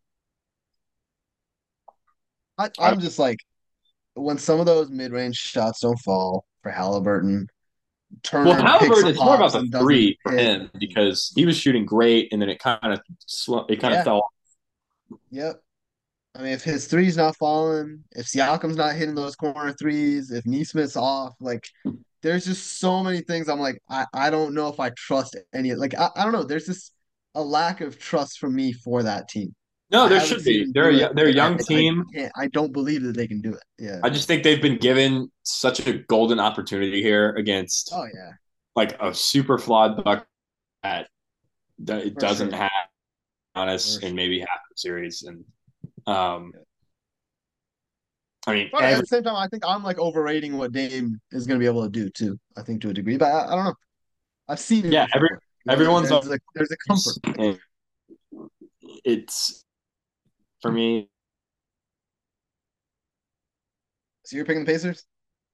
Speaker 2: I,
Speaker 1: I,
Speaker 2: I'm just like when some of those mid-range shots don't fall for Halliburton,
Speaker 1: well,
Speaker 2: Turner picks
Speaker 1: Halliburton, it's more about
Speaker 2: pops
Speaker 1: the
Speaker 2: and doesn't
Speaker 1: three for
Speaker 2: hit.
Speaker 1: him because he was shooting great, and then it kind of it kind of
Speaker 2: Yeah.
Speaker 1: fell.
Speaker 2: Yep. I mean, if his three's not falling, if Siakam's not hitting those corner threes, if Neesmith's off, like there's just so many things. I'm like, I, I don't know if I trust any. Like I, I don't know. There's just a lack of trust from me for that team.
Speaker 1: No,
Speaker 2: I
Speaker 1: there
Speaker 2: haven't
Speaker 1: should
Speaker 2: seen
Speaker 1: be.
Speaker 2: them
Speaker 1: They're
Speaker 2: do
Speaker 1: a,
Speaker 2: it,
Speaker 1: they're a
Speaker 2: and I
Speaker 1: young
Speaker 2: I
Speaker 1: team.
Speaker 2: can't. I don't believe that they can do it. Yeah.
Speaker 1: I just think they've been given such a golden opportunity here against
Speaker 2: Oh yeah,
Speaker 1: like a super flawed Buck that it
Speaker 2: for
Speaker 1: doesn't
Speaker 2: sure,
Speaker 1: have on
Speaker 2: for
Speaker 1: us in
Speaker 2: sure.
Speaker 1: maybe half the series. And um,
Speaker 2: Yeah.
Speaker 1: I mean,
Speaker 2: But at
Speaker 1: every
Speaker 2: the same time, I think I'm like overrating what Dame is going to be able to do too. I think to a degree, but I, I don't know. I've seen it
Speaker 1: yeah, every
Speaker 2: before. You know,
Speaker 1: everyone's
Speaker 2: there's a there's a comfort.
Speaker 1: and it's for me
Speaker 2: So you're picking the Pacers?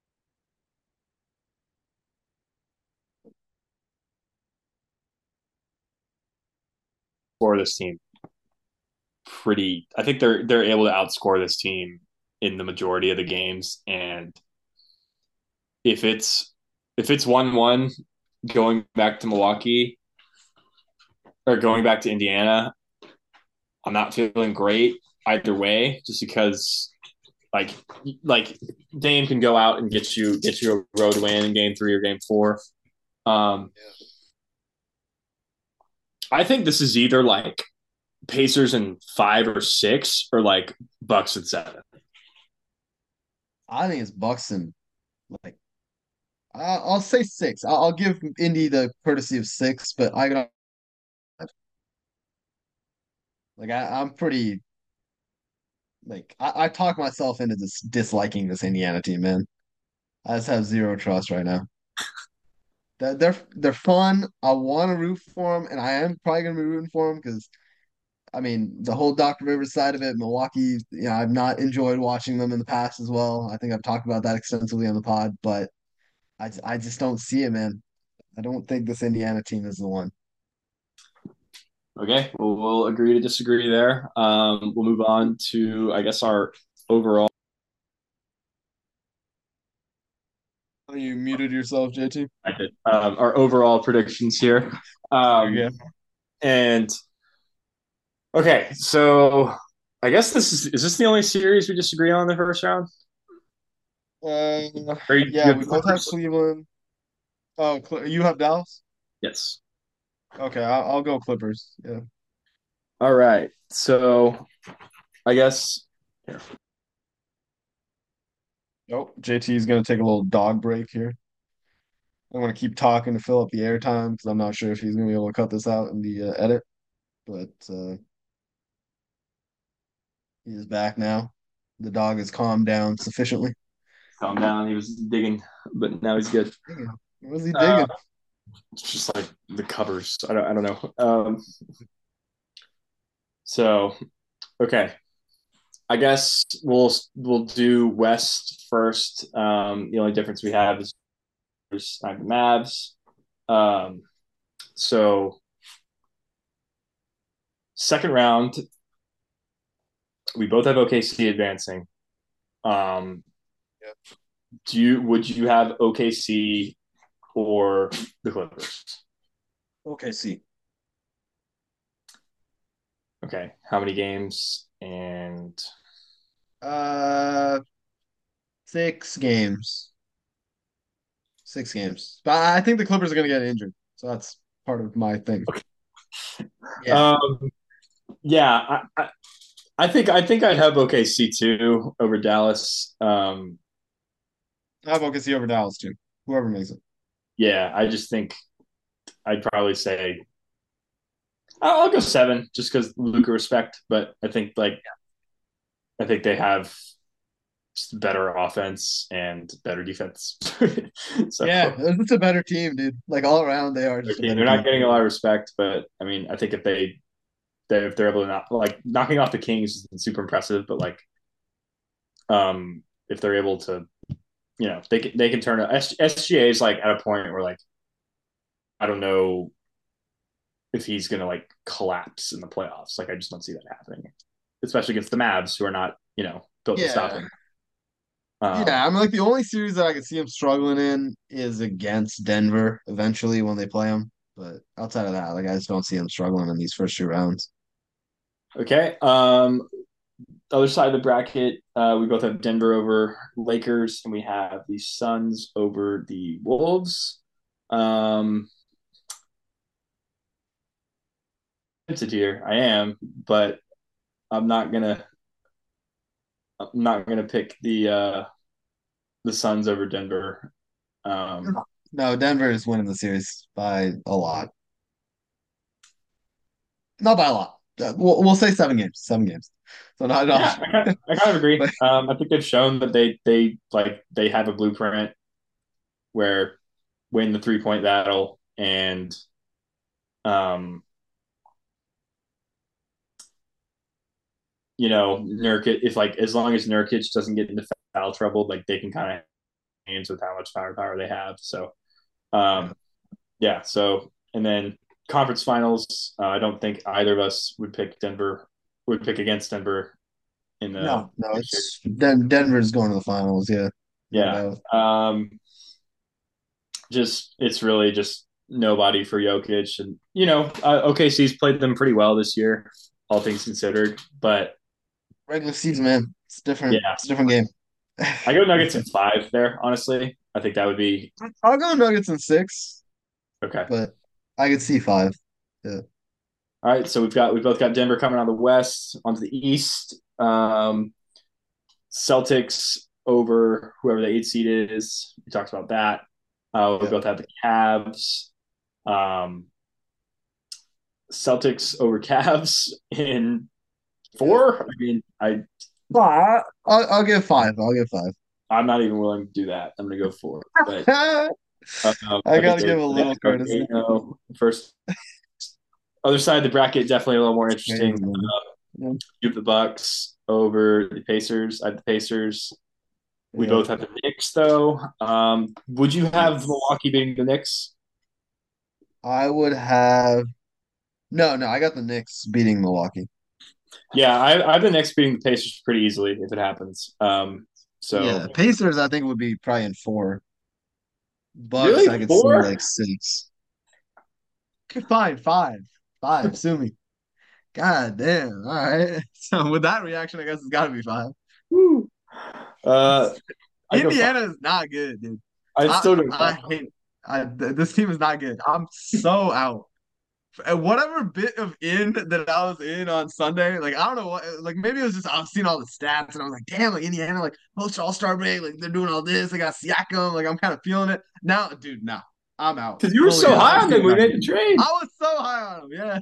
Speaker 1: for this team pretty. I think they're they're able to outscore this team in the majority of the games, and if it's if it's one one going back to Milwaukee or going back to Indiana, I'm not feeling great either way, just because like like Dame can go out and get you get you a road win in game three or game four. Um, I think this is either like Pacers in five or six, or like Bucks at seven.
Speaker 2: I think it's Bucks and like I- I'll say six. I'll, I'll give Indy the courtesy of six, but I got like I, I'm pretty like I, I talk myself into this disliking this Indiana team, man. I just have zero trust right now. They're they're, they're fun. I want to root for them, and I am probably gonna be rooting for them because I mean the whole doctor Rivers side of it, Milwaukee. You know, I've not enjoyed watching them in the past as well. I think I've talked about that extensively on the pod, but I I just don't see it, man. I don't think this Indiana team is the one.
Speaker 1: Okay, well, we'll agree to disagree there. Um, we'll move on to, I guess, our overall.
Speaker 2: Oh, you muted yourself, J T.
Speaker 1: I did, um, our overall predictions here.
Speaker 2: You're
Speaker 1: Um,
Speaker 2: good.
Speaker 1: and okay, so I guess this is is this the only series we disagree on in the first round?
Speaker 2: Uh,
Speaker 1: Or you,
Speaker 2: yeah,
Speaker 1: you have
Speaker 2: we
Speaker 1: the
Speaker 2: both have
Speaker 1: Clippers?
Speaker 2: Cleveland. Oh, Cle you have Dallas?
Speaker 1: Yes.
Speaker 2: Okay, I'll, I'll go Clippers. Yeah.
Speaker 1: All right. So I guess here.
Speaker 2: Nope. J T is gonna take a little dog break here. I want to keep talking to fill up the airtime because I'm not sure if he's gonna be able to cut this out in the uh, edit. But uh, he is back now. The dog has calmed down sufficiently.
Speaker 1: Calm down. He was digging, but now he's good.
Speaker 2: Digging. What is he
Speaker 1: Uh,
Speaker 2: digging?
Speaker 1: it's just like the covers. I don't. I don't know. Um, so okay. I guess we'll we'll do West first. Um, the only difference we have is I have the Mavs. Um, so second round, we both have O K C advancing. Um,
Speaker 2: Yep.
Speaker 1: do you would you have O K C or the Clippers?
Speaker 2: Okay, see.
Speaker 1: Okay, how many games? And
Speaker 2: Uh, six games. Six games. But I think the Clippers are gonna get injured, so that's part of my thing. Yeah.
Speaker 1: um, yeah, I, I, I think I think I'd have O K C too over Dallas. Um,
Speaker 2: I have O K C over Dallas too. Whoever makes it.
Speaker 1: yeah, I just think I'd probably say I'll, I'll go seven just because Luka respect, but I think like I think they have just better offense and better defense. So
Speaker 2: Yeah, it's a better team, dude. Like all around, they are just a better
Speaker 1: they're not
Speaker 2: team.
Speaker 1: getting a lot of respect, but I mean, I think if they, they if they're able to not like knocking off the Kings is super impressive, but like um if they're able to, you know, they can they can turn it. S G A is like at a point where like I don't know if he's gonna like collapse in the playoffs. Like I just don't see that happening, especially against the Mavs, who are not you know built to stop
Speaker 2: Yeah.
Speaker 1: him. Um,
Speaker 2: Yeah, I mean, like the only series that I could see him struggling in is against Denver eventually when they play him. But outside of that, like I just don't see him struggling in these first two rounds.
Speaker 1: okay. Um, other side of the bracket, uh, we both have Denver over Lakers, and we have the Suns over the Wolves. Um, tempted here, I am, but I'm not gonna. I'm not gonna pick the uh, the Suns over Denver. Um,
Speaker 2: No, Denver is winning the series by a lot. Not by a lot. Uh, We'll, we'll say seven games. Seven games. So not
Speaker 1: yeah,
Speaker 2: enough.
Speaker 1: I kind, of, I kind of agree.
Speaker 2: But
Speaker 1: Um, I think they've shown that they they like they have a blueprint where win the three point battle and um, you know Nurkic if like as long as Nurkic doesn't get into foul trouble, like they can kind of hands with how much firepower they have. So
Speaker 2: yeah.
Speaker 1: um, yeah, so and then conference finals, uh, I don't think either of us would pick Denver would pick against Denver in the
Speaker 2: No, no, it's Den Denver's going to the finals. Yeah, no
Speaker 1: yeah.
Speaker 2: doubt.
Speaker 1: Um, just it's really just nobody for Jokic, and you know, uh, O K C's played them pretty well this year, all things considered. But
Speaker 2: Regular season, man. It's different.
Speaker 1: yeah,
Speaker 2: It's a different game.
Speaker 1: I go Nuggets in five there. Honestly, I think that would be
Speaker 2: I'll go Nuggets in six,
Speaker 1: okay.
Speaker 2: but I could see five. Yeah.
Speaker 1: All right, so we've got we both got Denver coming on the West, onto the East. Um, Celtics over whoever the eight seed is. We talked about that. Uh, we
Speaker 2: Yeah.
Speaker 1: both have the Cavs. Um, Celtics over Cavs in
Speaker 2: Yeah.
Speaker 1: four. I mean, I
Speaker 2: Five. I'll, I'll give five. I'll give five.
Speaker 1: I'm not even willing to do that. I'm going to go four. But um,
Speaker 2: I
Speaker 1: I think
Speaker 2: gotta
Speaker 1: they
Speaker 2: give a
Speaker 1: they
Speaker 2: little
Speaker 1: have
Speaker 2: courtesy.
Speaker 1: you know, first other side of the bracket definitely a little more
Speaker 2: Crazy,
Speaker 1: interesting.
Speaker 2: man.
Speaker 1: Uh,
Speaker 2: Yeah.
Speaker 1: you have the Bucks over the Pacers. I have the Pacers. We
Speaker 2: Yeah.
Speaker 1: both have the Knicks, though. Um, would you have
Speaker 2: Yes.
Speaker 1: Milwaukee beating the Knicks?
Speaker 2: I would have no, no. I got the Knicks beating Milwaukee.
Speaker 1: Yeah, I, I have the Knicks beating the Pacers pretty easily if it happens. Um,
Speaker 2: Yeah,
Speaker 1: so
Speaker 2: Pacers. I think would be probably in four. Bucks.
Speaker 1: really,
Speaker 2: I could see
Speaker 1: four?
Speaker 2: like six. Okay, fine, five, five. Sue me. God damn. All right. So with that reaction, I guess it's got to be five.
Speaker 1: Woo. Uh, I go five.
Speaker 2: Indiana is not good, dude.
Speaker 1: I
Speaker 2: I
Speaker 1: still go
Speaker 2: I
Speaker 1: five.
Speaker 2: hate. I th- this team is not good. I'm so out. And whatever bit of in that I was in on Sunday, like I don't know what, like maybe it was just I was seeing all the stats and I was like, damn, like Indiana, like post All Star break, like they're doing all this. They got Siakam, like I'm kind of feeling it now, dude. Nah, I'm out,
Speaker 1: Because you were
Speaker 2: fully
Speaker 1: so
Speaker 2: out.
Speaker 1: high
Speaker 2: This
Speaker 1: on them
Speaker 2: team's
Speaker 1: when we
Speaker 2: not
Speaker 1: made
Speaker 2: good.
Speaker 1: the trade.
Speaker 2: I was so high on them. Yeah,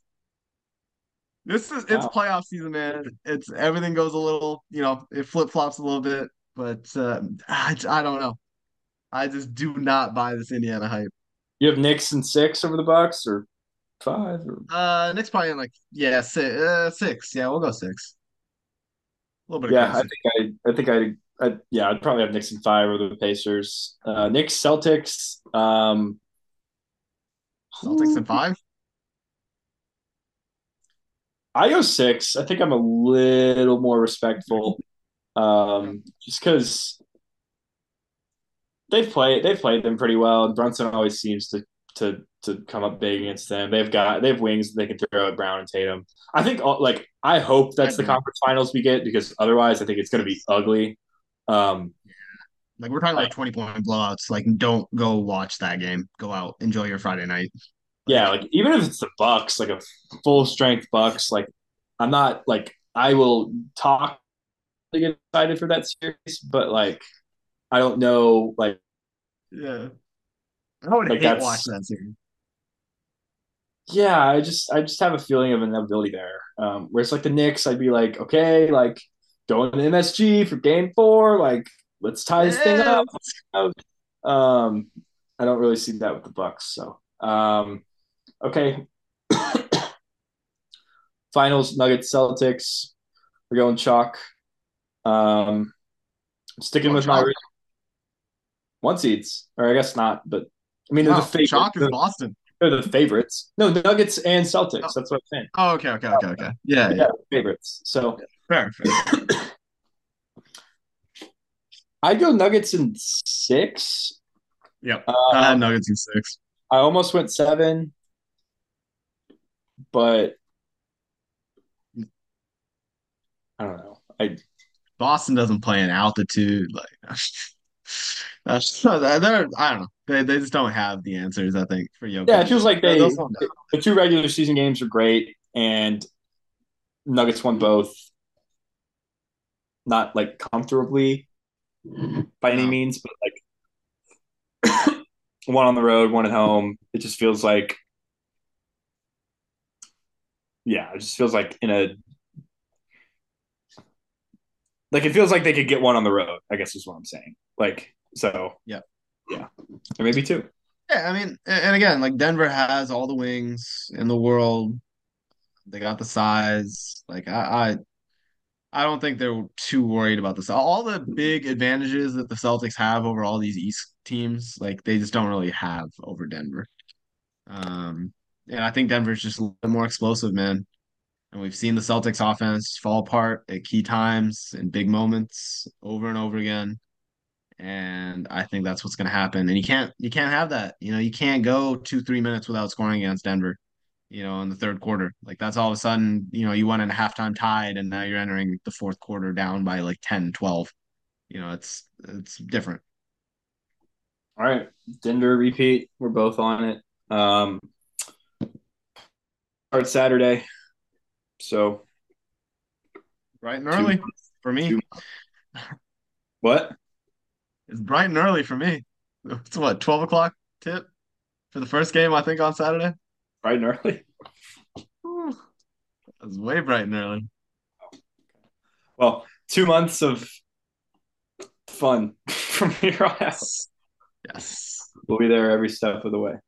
Speaker 2: this is it's
Speaker 1: Wow.
Speaker 2: playoff season, man. It's everything goes a little, you know, it flip flops a little bit, but uh, I I don't know. I just do not buy this Indiana hype.
Speaker 1: You have Knicks and six over the Bucks or five or
Speaker 2: Uh, next probably in like yeah, six, uh, six. Yeah, we'll go six. A little bit of
Speaker 1: yeah, I
Speaker 2: courtesy.
Speaker 1: think I I think I, I yeah, I'd probably have Knicks and five over the Pacers. Uh Knicks Celtics. Um
Speaker 2: Celtics in five.
Speaker 1: I go six. I think I'm a little more respectful. Um just because they've played they've played them pretty well, and Brunson always seems to to to come up big against them. They've got they have wings that they can throw at Brown and Tatum. I think like I hope
Speaker 2: I
Speaker 1: that's the
Speaker 2: agree.
Speaker 1: conference finals we get because otherwise I think it's going to be ugly. Um,
Speaker 2: Like we're talking
Speaker 1: like
Speaker 2: like twenty point blowouts. Like don't go watch that game. Go out, enjoy your Friday night.
Speaker 1: yeah,
Speaker 2: Like
Speaker 1: like even if it's the Bucks, like a full strength Bucks, like I'm not like I will talk to get excited for that series, but like I don't know like
Speaker 2: yeah, I would
Speaker 1: like
Speaker 2: hate
Speaker 1: that's
Speaker 2: watching that series.
Speaker 1: yeah, I just I just have a feeling of inevitability there. Um, whereas like the Knicks, I'd be like, okay, like going to M S G for game four, like let's tie this thing
Speaker 2: Yeah,
Speaker 1: up. Um, I don't really see that with the Bucks. So um, okay, finals Nuggets Celtics. We're going chalk. Um, I'm sticking
Speaker 2: going
Speaker 1: with my
Speaker 2: chalk.
Speaker 1: one seeds, or I guess not, but I mean they're the
Speaker 2: No,
Speaker 1: favorite.
Speaker 2: chalk is
Speaker 1: The,
Speaker 2: Boston.
Speaker 1: they're the favorites. No, Nuggets and Celtics.
Speaker 2: Oh,
Speaker 1: That's what I'm saying.
Speaker 2: oh, okay, okay, okay, okay. Yeah, yeah.
Speaker 1: Yeah, favorites. So
Speaker 2: Fair, fair.
Speaker 1: I'd go Nuggets in six.
Speaker 2: Yep. I had
Speaker 1: Um,
Speaker 2: Nuggets in six.
Speaker 1: I almost went seven, but I don't know. I
Speaker 2: Boston doesn't play in altitude. Like that's they're I don't know. They they just don't have the answers, I think, for
Speaker 1: yeah, it
Speaker 2: Jokic.
Speaker 1: feels like
Speaker 2: They'll, they'll
Speaker 1: they
Speaker 2: slow him down.
Speaker 1: the two regular season games are great, and Nuggets won both, not like comfortably by any
Speaker 2: No.
Speaker 1: means, but like one on the road, one at home. It just feels like yeah, it just feels like in a like it feels like they could get one on the road, I guess is what I'm saying. Like so
Speaker 2: Yeah.
Speaker 1: yeah. Or maybe two.
Speaker 2: Yeah, I mean, a- and again, like Denver has all the wings in the world. They got the size. Like I, I, I don't think they're too worried about this. All the big advantages that the Celtics have over all these East teams, like they just don't really have over Denver. Um, and I think Denver's just a little bit more explosive, man. And we've seen the Celtics offense fall apart at key times and big moments over and over again. And I think that's what's going to happen. And you can't you can't have that. You know, you can't go two, three minutes without scoring against Denver, you know, in the third quarter. Like that's all of a sudden, you know, you went in a halftime tied and now you're entering the fourth quarter down by like ten, twelve. You know, it's it's different.
Speaker 1: All right. Denver repeat. We're both on it. Um start Saturday. So
Speaker 2: Bright and
Speaker 1: two
Speaker 2: early for me.
Speaker 1: two what?
Speaker 2: It's bright and early for me. It's what, twelve o'clock tip for the first game, I think, on Saturday.
Speaker 1: Bright and early.
Speaker 2: Whew, it was way bright and early.
Speaker 1: Well, two months of fun from here on out.
Speaker 2: Yes. Yes.
Speaker 1: We'll be there every step of the way.